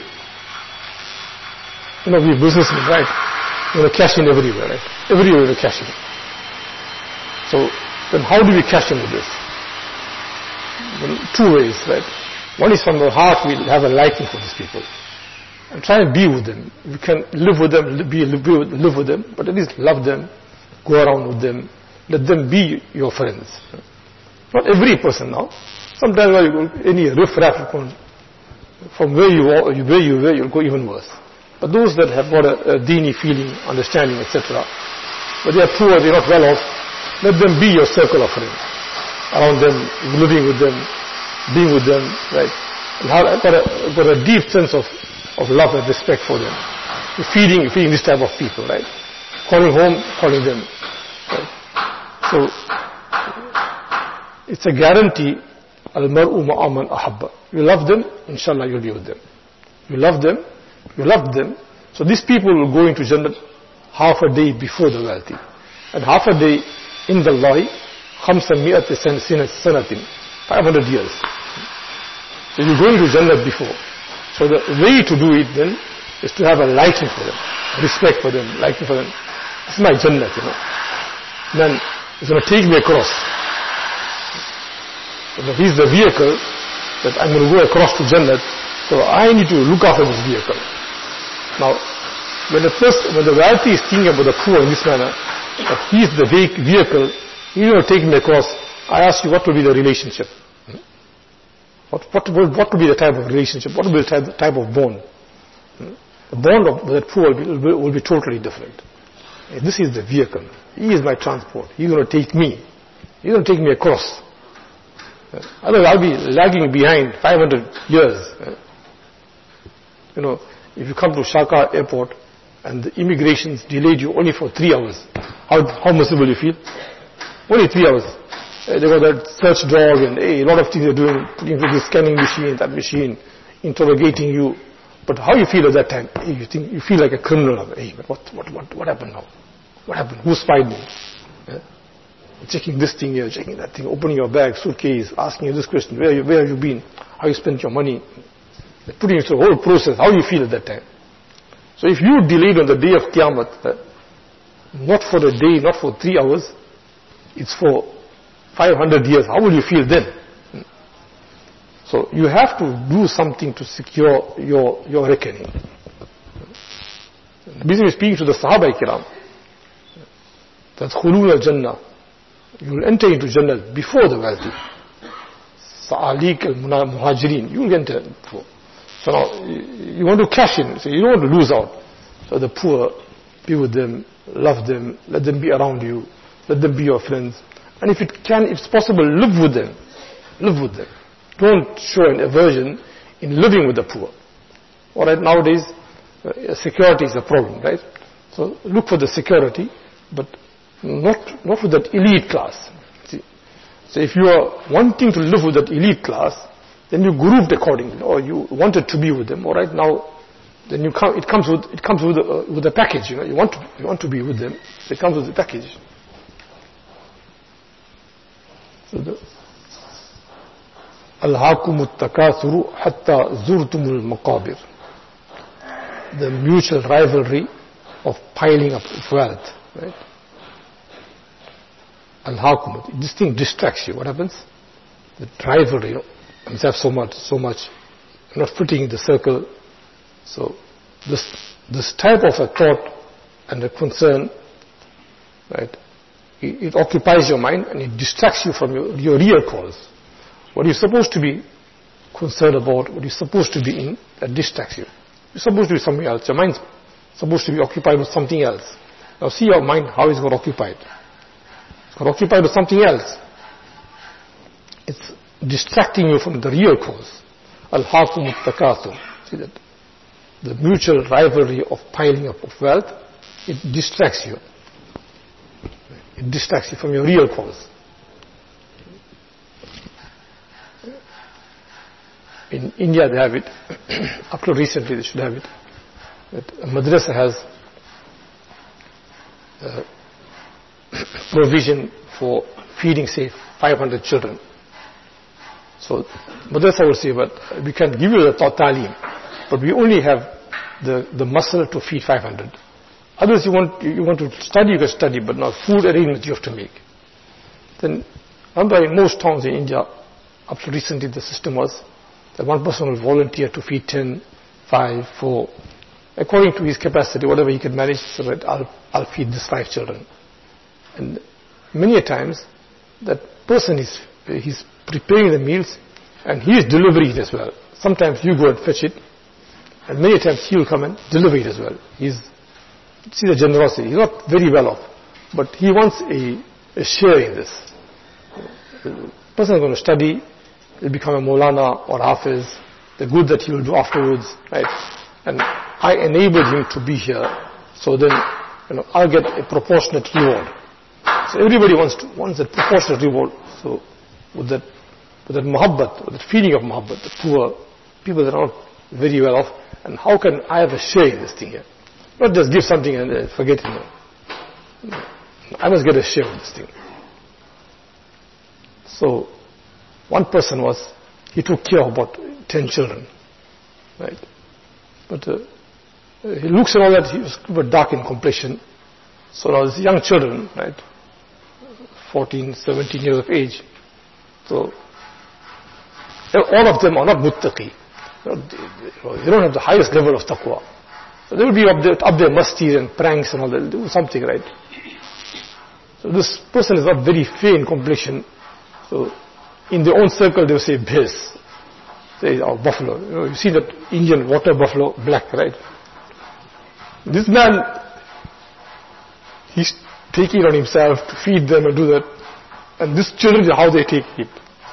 we're businessmen, right? You want to cash in everywhere, right? Everywhere we cash in. So then how do we cash in with this? In two ways, right? One is from the heart we have a liking for these people. And try and be with them. You can live with them, live with them, but at least love them, go around with them, let them be your friends. Not every person now. Sometimes when you go, any riff-raff, from where you'll go even worse. But those that have got a deeni feeling, understanding, etc., but they are poor, they are not well off, let them be your circle of friends. Around them, living with them, being with them, right? And got a deep sense of love and respect for them. You're feeding this type of people, right? Calling home, calling them. Right? So, it's a guarantee, al-mar'u ma'aman ahabba. You love them, inshallah you'll be with them. You love them, so these people will go into Jannah half a day before the wealthy. And half a day in the Allahi, 500 sanatin, 500 years. So you're going to Jannah before. So the way to do it then is to have a liking for them, respect for them, liking for them. This is my Jannah, Then it's going to take me across. So he's the vehicle that I'm going to go across to Jannah. So I need to look after this vehicle. Now, when the wealthy is thinking about the poor in this manner, that he is the vehicle, he's going to take me across. I ask you, what will be the relationship? What will be the type of relationship? What will be the type of bond? The bond of that poor will be totally different. This is the vehicle. He is my transport. He's going to take me. He's going to take me across. Otherwise, I'll be lagging behind 500 years. If you come to Shaka airport and the immigration's delayed you only for 3 hours, how miserable you feel? Only 3 hours. They got that search dog and a lot of things they're doing, putting into the scanning machine, that machine, interrogating you. But how you feel at that time? You feel like a criminal. Hey, but what happened now? What happened? Who spied me? Checking this thing here, checking that thing, opening your bag, suitcase, asking you this question, where have you been? How you spent your money? They're putting you through the whole process. How you feel at that time? So if you delayed on the day of Qiyamah, not for a day, not for 3 hours, it's for 500 years, how will you feel then? So you have to do something to secure your reckoning. Basically speaking to the Sahaba Kiram, that khulul al-Jannah, you will enter into Jannah before the wealthy. Sa'alik al-Muhajirin, you will enter before. So now, you want to cash in, so you don't want to lose out. So the poor, be with them, love them, let them be around you, let them be your friends. And if it's possible, live with them. Live with them. Don't show an aversion in living with the poor. Alright, nowadays, security is a problem, right? So look for the security, but not with that elite class. See? So if you are wanting to live with that elite class, then you grouped accordingly, or you wanted to be with them. All right, now then it comes with a package. You want to be with them. So it comes with a package. So Alhaakum at-takathuru hatta zurtumul maqabir. The mutual rivalry of piling up wealth, right? Alhaakum, this thing distracts you. What happens? The rivalry, I must have so much, I'm not fitting in the circle. So this type of a thought and a concern, right? It occupies your mind and it distracts you from your real cause. What you're supposed to be concerned about, what you're supposed to be in, that distracts you. You're supposed to be something else. Your mind's supposed to be occupied with something else. Now see your mind, how it's got occupied. It's got occupied with something else. It's distracting you from the real cause. Alhaakum at-takathur. See that? The mutual rivalry of piling up of wealth, it distracts you. It distracts you from your real cause. In India they have it. Up to recently they should have it. That a madrasa has provision for feeding, say, 500 children. So madrasa will say, but we can give you the ta'lim, but we only have the muscle to feed 500. Others you want to study, you can study, but now food arrangements you have to make. Then, remember in most towns in India, up to recently the system was that one person will volunteer to feed 10, 5, 4, according to his capacity, whatever he can manage, so that I'll feed these 5 children. And many a times, that person he's preparing the meals and he is delivering it as well. Sometimes you go and fetch it, and many times he will come and deliver it as well. See the generosity. He's not very well off, but he wants a share in this. The person is going to study, he'll become a Maulana or Hafiz, the good that he will do afterwards, right? And I enabled him to be here, so then I'll get a proportionate reward. So everybody wants a proportionate reward. So with that muhabbat, with that feeling of muhabbat, the poor people that are not very well off, and how can I have a share in this thing here? Not just give something and forget it. I must get a share of this thing. So one person he took care of about 10 children, right? But he looks and all that, he was dark in complexion. So now these young children, right, 14, 17 years of age, so all of them are not muttaqi. They don't have the highest level of taqwa. So they will be up there musties and pranks and all that. They'll do something, right? So this person is not very fair in complexion. So in their own circle they will say bhais. Say buffalo. You see that Indian water buffalo, black, right? This man, he's taking it on himself to feed them and do that. And these children, how they take it.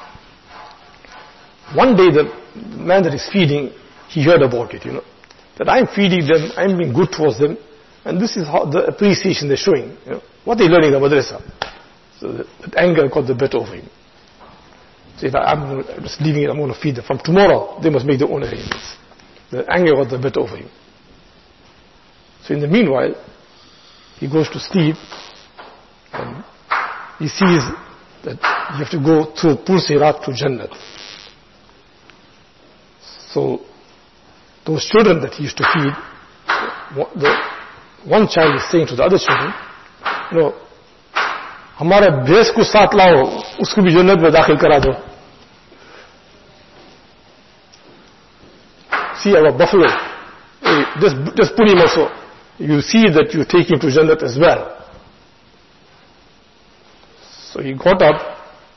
One day the man that is feeding, he heard about it, that I'm feeding them, I'm being good towards them, and this is how the appreciation they're showing. What they're learning in the madrasa. So that anger got the better of him. So if I'm just leaving it, I'm going to feed them. From tomorrow, they must make their own arrangements. The anger got the better of him. So in the meanwhile, he goes to sleep, and he sees that you have to go through Pur Sirat to Jannat. So those children that he used to feed, one child is saying to the other children, हमारे भैंस को साथ लाओ, उसको भी जन्नत में दाखिल करा दो. See our buffalo, just put him also. You see that you take him to Jannat as well. So he got up,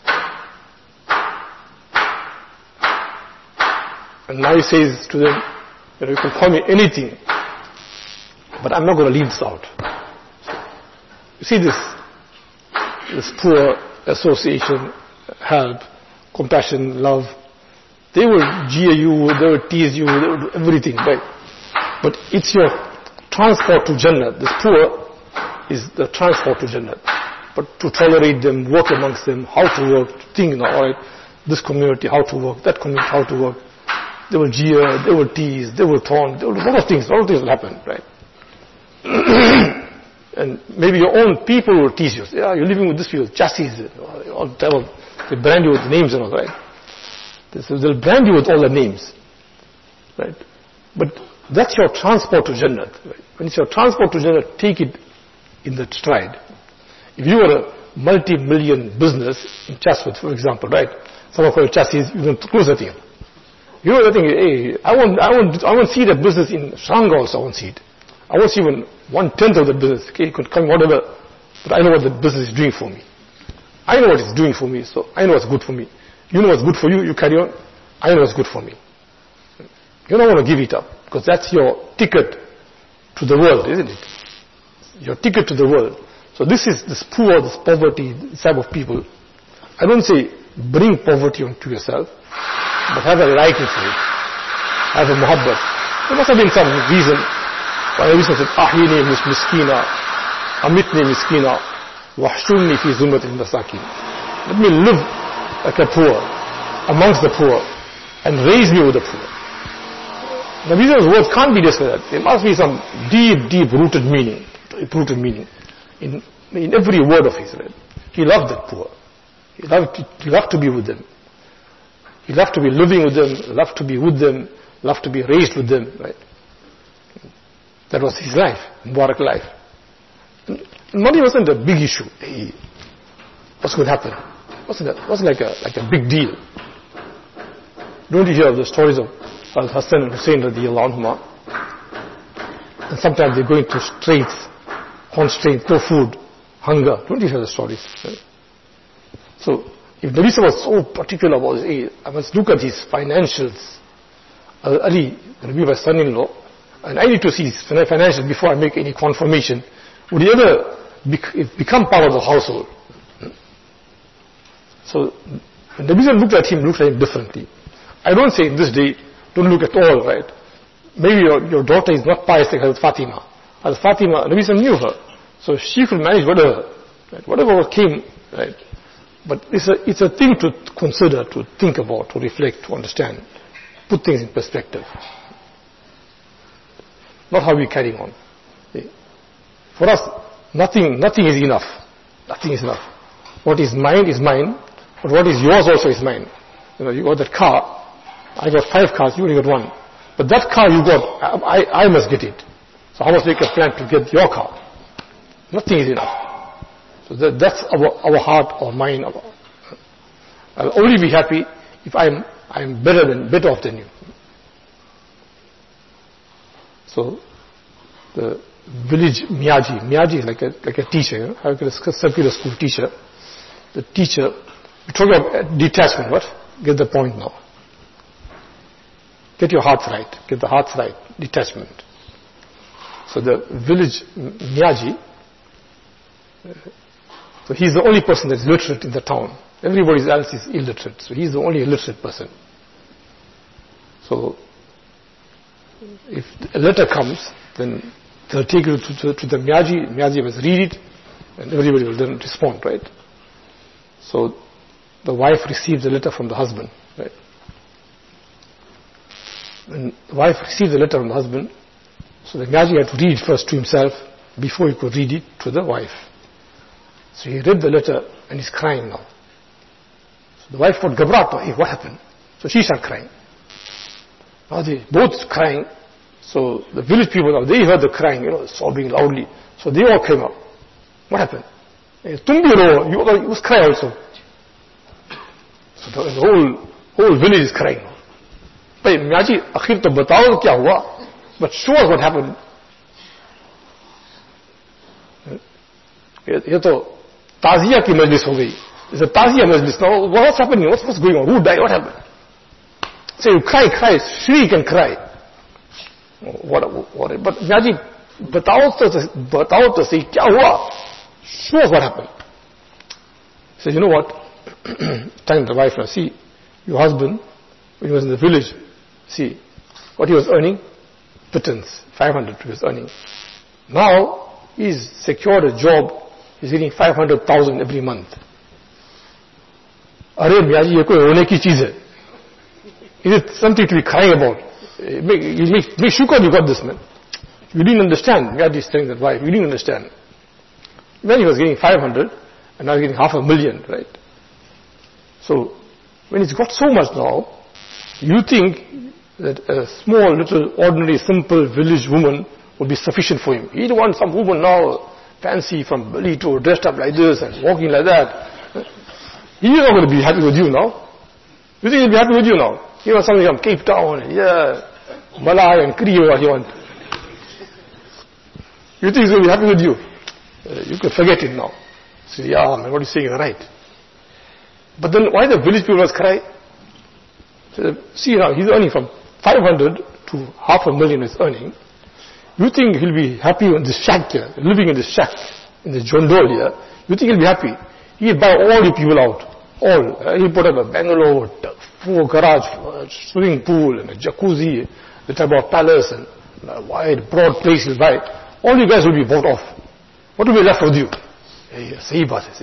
and now he says to them, you can call me anything, but I'm not going to leave this out. You see this poor association, help, compassion, love. They will jeer you, they will tease you, they will do everything, right? But it's your transport to Jannah. This poor is the transport to Jannah. But to tolerate them, work amongst them, how to work, to think, alright, this community, how to work, that community, how to work. They will jeer, they will tease, they will taunt, a lot of things will happen, right? And maybe your own people will tease you. Yeah, you're living with this people, chassis, all terrible. They brand you with names and all, right? They'll brand you with all the names, right? But that's your transport to Jannah. Right? When it's your transport to Jannah, take it in the stride. If you were a multi-million business in Chatsworth, for example, right? Someone called chassis, you don't close the thing. You know the thing, hey, I won't see that business in Sranga also, I won't see it. I won't see even 1/10 of the business. Okay, it could come whatever, but I know what the business is doing for me. I know what it's doing for me, so I know what's good for me. You know what's good for you, you carry on. I know what's good for me. You don't want to give it up, because that's your ticket to the world, isn't it? Your ticket to the world. So this poor, this poverty, this type of people. I don't say bring poverty onto yourself, but have a liking for it. Have a muhabbat. There must have been some reason why Nabi said, Ahini miskina, amitni miskina, wahshunni fi zumratil masakin. Let me live like a poor, amongst the poor, and raise me with the poor. Nabi's words can't be just like that. There must be some deep rooted meaning in every word of his. Right? He loved the poor. He loved to be with them. He loved to be living with them, loved to be with them, loved to be raised with them. Right? That was his life, Mubarak life. And money wasn't a big issue. Hey, what's going to happen? Wasn't like a big deal. Don't you hear of the stories of Al-Hassan and Hussein radiyallahu anhuma? And sometimes they go into straits, constraints, no food, hunger. Don't you hear the stories? Right? So, if Nabi was so particular about his, I must look at his financials. Ali, Nabi was son-in-law, and I need to see his financials before I make any confirmation. Would he ever become part of the household? So, when Nabi looked at him differently. I don't say in this day, don't look at all, right? Maybe your daughter is not pious like Hazrat Fatima. Hazrat Fatima, Nabi knew her. So she could manage whatever, right? Whatever came, right? But it's a thing to consider, to think about, to reflect, to understand, put things in perspective. Not how we carry on. For us, nothing is enough. Nothing is enough. What is mine, but what is yours also is mine. You know, you got that car, I got 5 cars, you only got 1. But that car you got, I must get it. So how must make a plan to get your car? Nothing is enough. So that's our heart, our mind. I'll only be happy if I'm better off than you. So the village Miyaji is like a teacher, you know, like a circular school teacher. The teacher, we talk about detachment, what? Get the point now. Get your hearts right. Get the hearts right. Detachment. So the village Miyaji, so he's the only person that's literate in the town. Everybody else is illiterate. So he's the only illiterate person. So if a letter comes, then they'll take it to the Miyaji. Miyaji must read it, and everybody will then respond, right? So the wife receives a letter from the husband, right? When the wife received the letter from the husband, so the Miyaji had to read it first to himself before he could read it to the wife. So he read the letter and he's crying now. So the wife got ghabrata, hey, what happened? So she started crying. Now they both crying. So the village people, now they heard the crying, you know, sobbing loudly. So they all came up. What happened? Tumbiro, you was crying also. So the whole village is crying. But Miyaji, akhir to batao kya hua? But show us what happened. ये तो ताजिया की मजलिस हो गई. It's a tazia Majlis. Now what's happening? What's going on? Who died? What happened? So you cry, shriek and cry. What? But Miyaji, बताओ तो सही क्या हुआ? Show us what happened. He said, you know what? Telling the wife, see, your husband, when he was in the village, see, what he was earning, pittance, 500 he was earning. Now, he's secured a job, he's getting 500,000 every month. Arey Miyaji, ye koi hone ki cheez hai. Is it something to be crying about? Make shukr you got this, man. You didn't understand. Miyaji is telling that wife, you didn't understand. When he was getting 500, and now he's getting 500,000, right? So, when he's got so much now, you think that a small, little, ordinary, simple village woman would be sufficient for him. He don't want some woman now, fancy from belly to dressed up like this and walking like that. He's not going to be happy with you now. You think he'll be happy with you now? He wants something from Cape Town, Malay and Kriya, what he wants. You think he's going to be happy with you? You can forget it now. Say, man, what are you saying is right. But then why the village people must cry? See now, he's earning from 500 to 500,000 is earning. You think he'll be happy in this shack here, living in this shack, in the Jondol here? You think he'll be happy? He'll buy all the people out. All. He'll put up a bungalow, full garage, swimming pool, and a jacuzzi, the type of palace, and a wide, broad place he'll buy. All you guys will be bought off. What will be left with you? Sahi baat hai.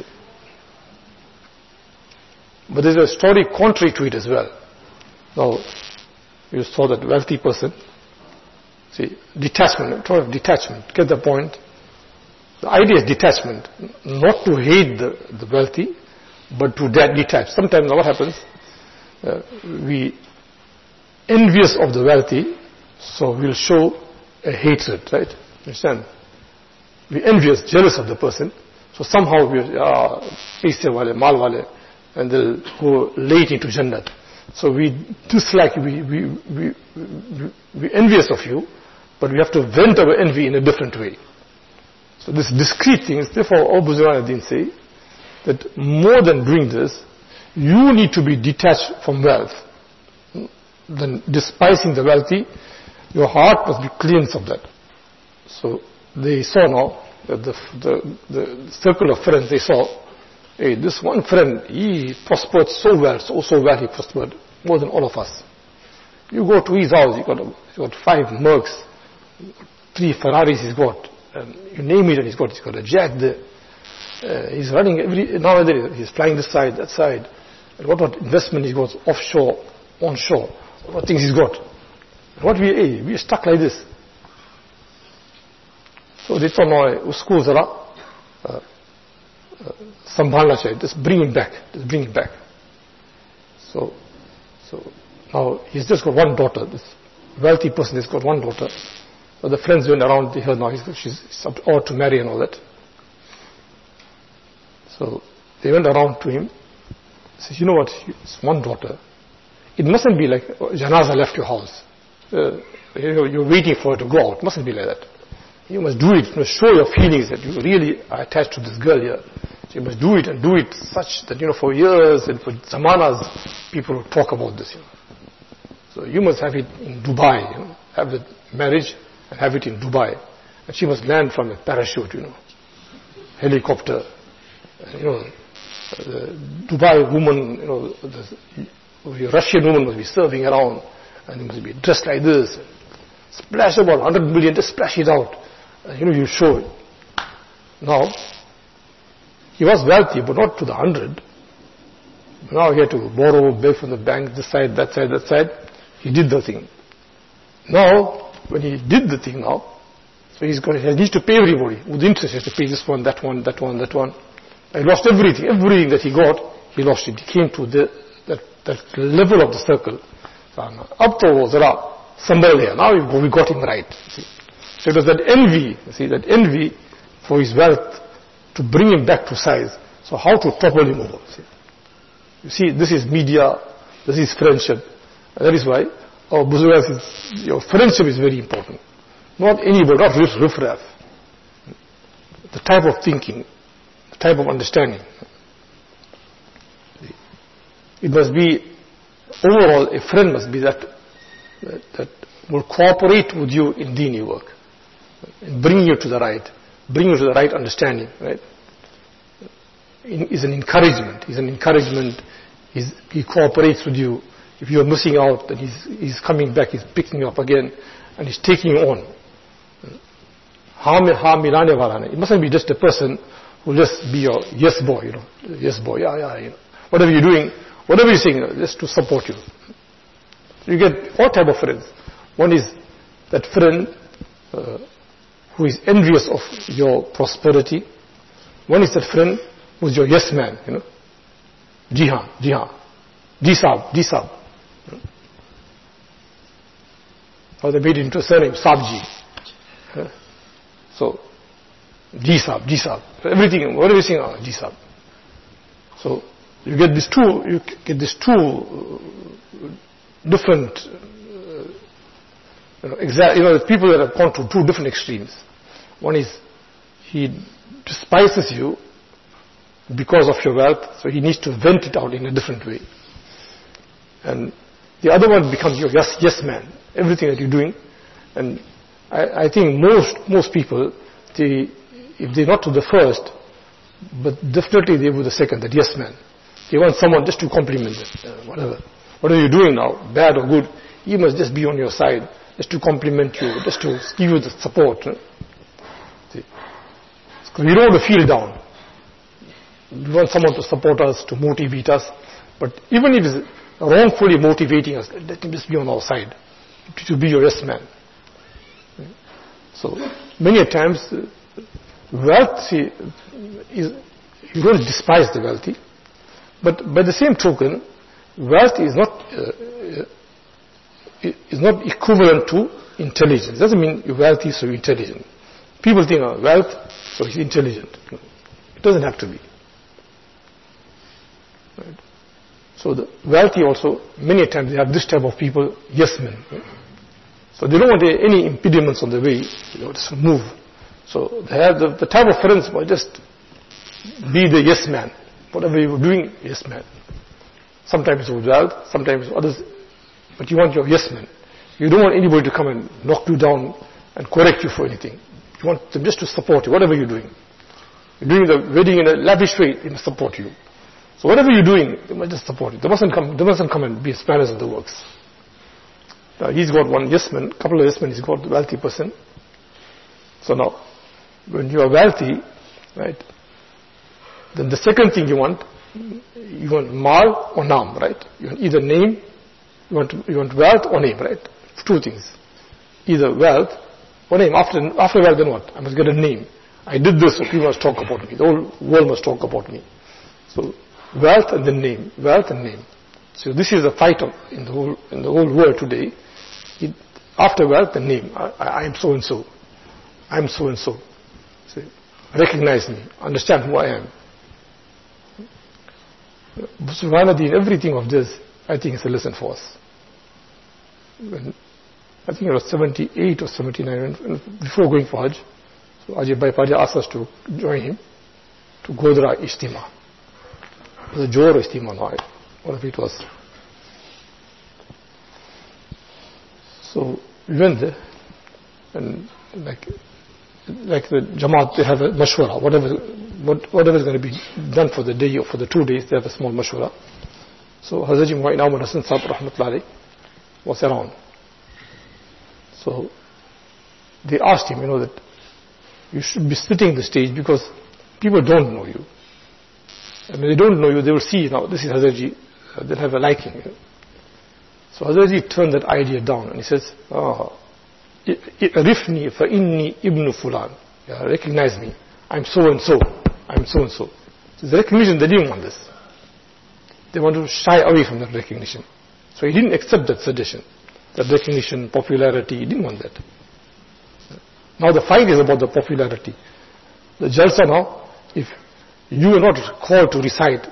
But there's a story contrary to it as well. Now, you saw that wealthy person. See, detachment, detachment, get the point. The idea is detachment, not to hate the wealthy, but to detach. Sometimes what happens, we envious of the wealthy, so we'll show a hatred, right? Understand? We envious, jealous of the person, so somehow we paise wale, mal wale, and they'll go late into Jannat. So we dislike, we envious of you, but we have to vent our envy in a different way. So this discrete things, therefore, Abu Burhanuddin say that more than doing this, you need to be detached from wealth. Than despising the wealthy, your heart must be cleansed of that. So they saw now that the circle of friends, they saw, hey, this one friend, he prospered so well he prospered, more than all of us. You go to his house, he got 5 Mercs, 3 Ferraris he's got, and you name it, and he's got a jet there. He's running nowadays, he's flying this side, that side. And what investment he's got offshore, onshore, what things he's got. What we are stuck like this. So they thought, no, usko zara sambhalna chahiye, just bring him back, So now he's just got one daughter, this wealthy person has got one daughter. So the friends went around, they heard now she's about to marry and all that. So they went around to him, said, you know what, it's one daughter. It mustn't be like janaza left your house. You're waiting for her to go out. It mustn't be like that. You must do it. You must show your feelings that you really are attached to this girl here. So you must do it and do it such that, for years and for zamanas, people will talk about this. So you must have it in Dubai, have the marriage and have it in Dubai. And she must land from a parachute, helicopter. The Dubai woman, the Russian woman must be serving around and he must be dressed like this. Splash about 100 million, just splash it out. You show it. Now, he was wealthy, but not to the 100. Now he had to borrow, beg from the bank, this side, that side, that side. He did the thing. Now, when he did the thing now, so he needs to pay everybody. With interest, he has to pay this one, that one, that one, that one. He lost everything. Everything that he got, he lost it. He came to that level of the circle. Up to zara sambal hai. Now we got him right. See? So it was that envy, that envy for his wealth to bring him back to size. So how to topple him over? See? You see, this is media, this is friendship. And that is why our Buzurg says, your friendship is very important. Not anybody, not riff-raff. The type of thinking, the type of understanding. It must be, overall, a friend must be that will cooperate with you in dini work, in bringing you to the right understanding, right? Is an encouragement. He cooperates with you. If you are missing out, then he's coming back, he's picking you up again, and he's taking you on. It mustn't be just a person who will just be your yes boy, yes boy, yeah, whatever you're doing, whatever you're saying, just to support you. You get all type of friends. One is that friend who is envious of your prosperity. One is that friend who is your yes man, Ji haan, Ji Saab. Or they made it into a surname, Saabji. So, Ji Saab. Everything, whatever you saying, Ji Saab. So, you get these two different, people that have gone to two different extremes. One is, he despises you because of your wealth, so he needs to vent it out in a different way. And the other one becomes your yes man, everything that you're doing. And I think most people, if they're not to the first, but definitely they were the second, that yes man. They want someone just to compliment them, whatever you're doing now, bad or good, he must just be on your side, just to compliment you, just to give you the support. See? Because we don't want to feel down. We want someone to support us, to motivate us. But even if it's wrongfully motivating us, let him just be on our side, to be your yes man. So many a times, wealth, you don't despise the wealthy, but by the same token, wealth is not equivalent to intelligence. It doesn't mean you're wealthy, so you're intelligent. People think wealth, so he's intelligent. No, it doesn't have to be. Right? So the wealthy also, many times they have this type of people, yes men. So they don't want any impediments on the way, just move. So they have the type of friends who just be the yes man. Whatever you're doing, yes man. Sometimes with wealth, sometimes with others, but you want your yes man. You don't want anybody to come and knock you down and correct you for anything. You want them just to support you, whatever you're doing. You're doing the wedding in a lavish way, they must support you. So whatever you're doing, they must just support you. They mustn't come and be spanners in the works. Now he's got one yes man, couple of yes men, he's got the wealthy person. So now, when you are wealthy, right, then the second thing you want mal or naam, right? You want either name, you want wealth or name, right? Two things. Either wealth or name. After wealth, then what? I must get a name. I did this, so people must talk about me. The whole world must talk about me. So, wealth and then name. Wealth and name. So this is a fight in the whole world today. After wealth and name. I am so and so. I am so and so. Recognize me. Understand who I am. Subhanallah, everything of this, I think is a lesson for us. I think it was 78 or 79, before going for Hajj, so Ajay Bhai Paja asked us to join him to Godra Ijtima. It was a Johor Ijtima, whatever it was. So we went there, and like the Jamaat, they have a mashwara, whatever is going to be done for the day or for the 2 days, they have a small mashwara. So Hazrat Mu'in Ahmad Hassan Sahib Rahmatullahi was around. So they asked him, that you should be splitting the stage because people don't know you. And when they don't know you, they will see, now this is Hazrat, they'll have a liking. So Hazrat turned that idea down and he says, Rifni fa inni ibn fulan. Recognize me. I'm so and so. I'm so and so. So the recognition, they didn't want this. They wanted to shy away from that recognition. So he didn't accept that suggestion. That recognition, popularity, he didn't want that. Now the fight is about the popularity. The jalsa now, if you are not called to recite,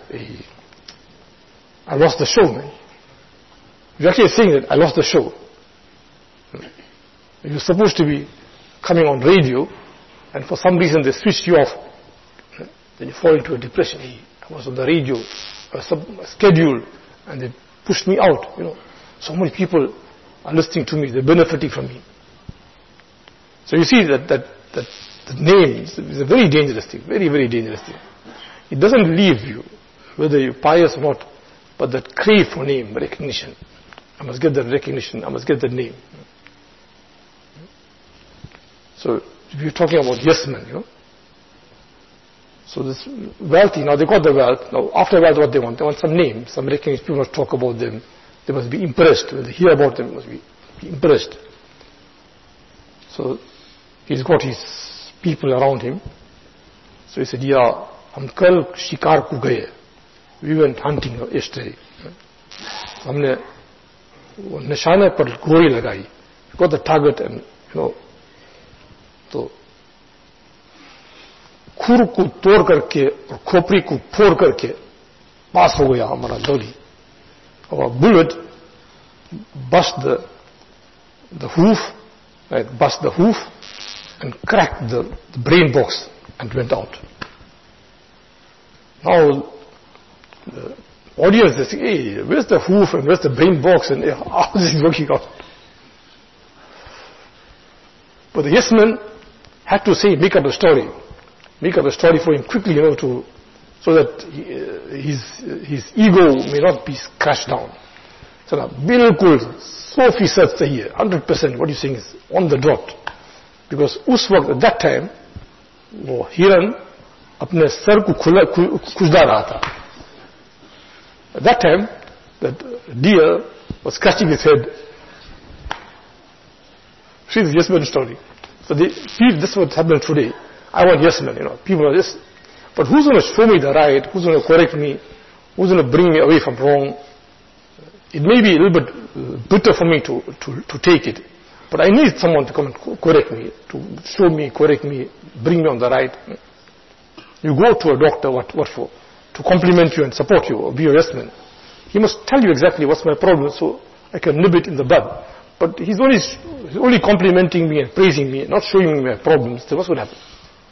I lost the show, man. You're actually saying that I lost the show. You're supposed to be coming on radio, and for some reason they switched you off. Then you fall into a depression. I was on the radio, a schedule, and they pushed me out. So many people are listening to me, they're benefiting from me. So you see that the name is a very dangerous thing, very, very dangerous thing. It doesn't leave you, whether you're pious or not, but that crave for name, recognition. I must get that recognition, I must get that name. So we're talking about yes men, So this wealthy, now they got the wealth. Now after wealth, what they want? They want some name, some recognition. People must talk about them. They must be impressed. When they hear about them, they must be impressed. So he's got his people around him. So he said, yeah, hum kal shikar ko gaye. We went hunting yesterday. हमने निशाने पर गोली लगाई. Got the target and, तो खुर को तोड़ करके और खोपड़ी को फोड़ करके पास हो गया हमारा गोली. Our bullet bust the hoof, right, bust the hoof and cracked the brain box and went out. Now the audience is saying, hey, where's the hoof and where's the brain box and how is this working out? But the yes man had to say, make up a story for him quickly, so that his ego may not be crushed down. So now, bilkul, 100% sahi hai, 100%, what you're saying is on the dot. Because us waqt, at that time, वो हिरन अपने sir को खुजदा रहा था. At that time, that deer was scratching his head. See the yes man story. So they feel this is what happened today. I want yes men, people are just, but who's going to show me the right? Who's going to correct me? Who's going to bring me away from wrong? It may be a little bit bitter for me to take it, but I need someone to come and correct me, to show me, correct me, bring me on the right. You go to a doctor, what for? To compliment you and support you, or be your yes man. He must tell you exactly what's my problem so I can nib it in the bud. But he's only complimenting me and praising me, not showing me my problems. So what's going to happen?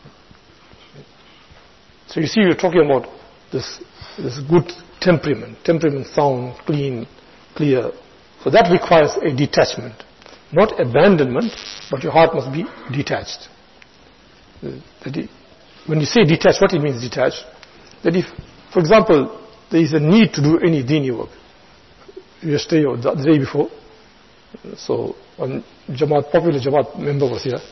So you see, you're talking about this good temperament sound, clean, clear. So that requires a detachment. Not abandonment, but your heart must be detached. When you say detached, what it means detached? That if, for example, there is a need to do any dini work. Yesterday or the day before, so one popular Jamaat member was here.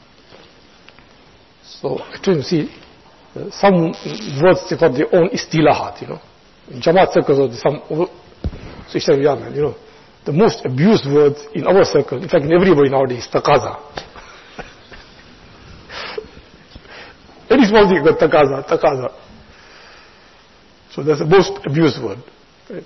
So I told him, see, some words, they got their own istilahat, In Jamaat circles, so he said, yeah man, the most abused words in our circle, in fact in everybody nowadays, taqaza. Any small thing got taqaza. So that's the most abused word. Right?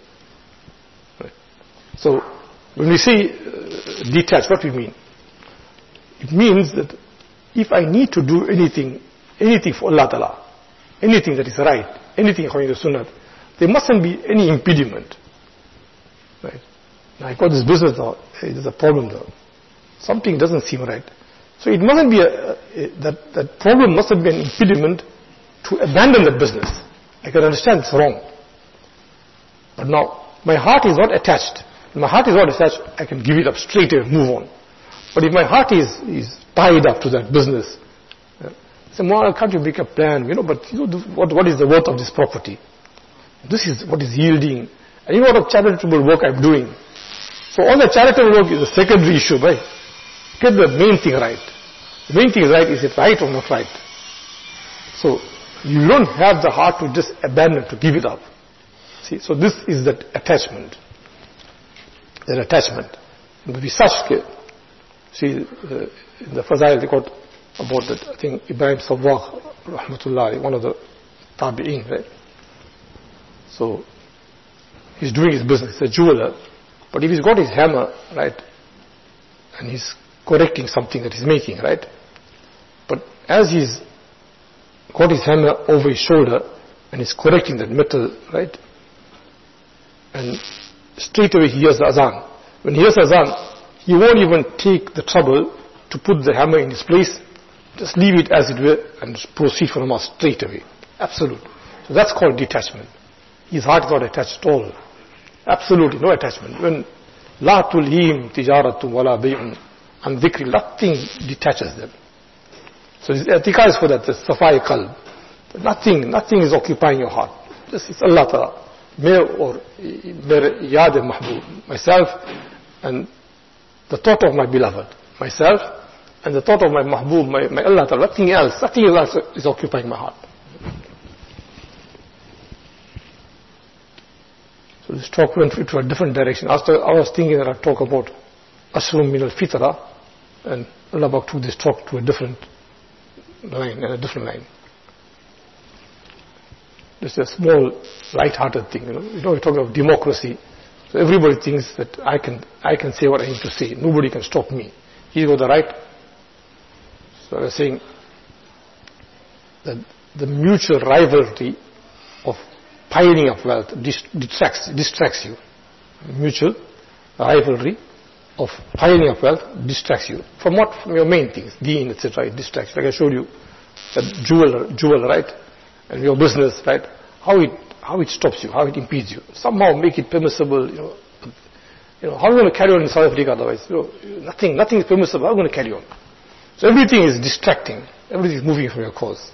So when we say detached, what we mean? It means that if I need to do anything for Allah Ta'ala, anything that is right, anything according to Sunnah, there mustn't be any impediment. Right? Now I got this business now, hey, there's a problem though. Something doesn't seem right. So it mustn't be that problem mustn't be an impediment to abandon that business. I can understand it's wrong. But now, my heart is not attached. If my heart is not attached, I can give it up straight away, move on. But if my heart is tied up to that business, say, Mawlana, can't you make a plan? But what is the worth of this property? This is what is yielding. And what of charitable work I'm doing. So all the charitable work is a secondary issue, right? Get the main thing right. The main thing is right, is it right or not right? So you don't have the heart to just abandon, to give it up. See, so this is that attachment. That attachment. But be such, see, in the Fazail they got about that, I think Ibrahim Sawwaq, rahmatullah, one of the tabi'een, right? So he's doing his business, he's a jeweler, but if he's got his hammer, right, and he's correcting something that he's making, right, but as he's got his hammer over his shoulder and he's correcting that metal, right, and straight away he hears the azan. When he hears the azan, he won't even take the trouble to put the hammer in its place, just leave it as it were and proceed for Namaz straight away. Absolute. So that's called detachment. His heart is not attached at all. Absolutely no attachment. When la tulhim tijaratum wala bay'un an dhikri, nothing detaches them. So his etiqa is for that, the safai qalb. Nothing is occupying your heart. Just it's Allah Ta'ala. Mere yaad mahboob, myself and the thought of my beloved, myself And the thought of my mahbub, my Allah Ta'ala, nothing else is occupying my heart. So this talk went into a different direction. After I was thinking that I'd talk about Ashrun min al-Fitra, and Allah Bak took this talk to a different line. This is a small, light-hearted thing, we're talking of democracy. So everybody thinks that I can say what I need to say. Nobody can stop me. He's got the right. So I was saying that the mutual rivalry of piling up wealth distracts you. Mutual rivalry of piling up wealth distracts you. From what? From your main things, deen, etc. It distracts you. Like I showed you, that jewel, right? And your business, right? How it stops you, how it impedes you. Somehow make it permissible, how are you going to carry on in South Africa otherwise? Nothing is permissible, how are you going to carry on? So everything is distracting, everything is moving from your course.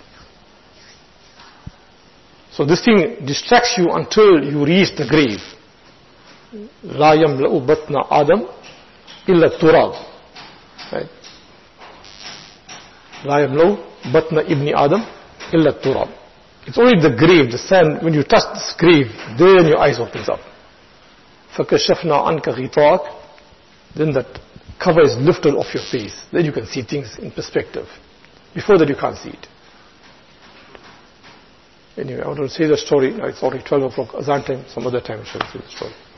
So this thing distracts you until you reach the grave. لا يملأ بطن آدم إلا التراب. Right? لا يملأ بطن ابن آدم إلا التراب. It's only the grave, the sand, when you touch this grave, then your eyes opens up. فَكَشَفْنَا عَنْكَ غِطَاءَكَ. Then that cover is lifted off your face. Then you can see things in perspective. Before that you can't see it. Anyway, I want to say the story. It's already 12 o'clock, Azan time. Some other time I shall say the story.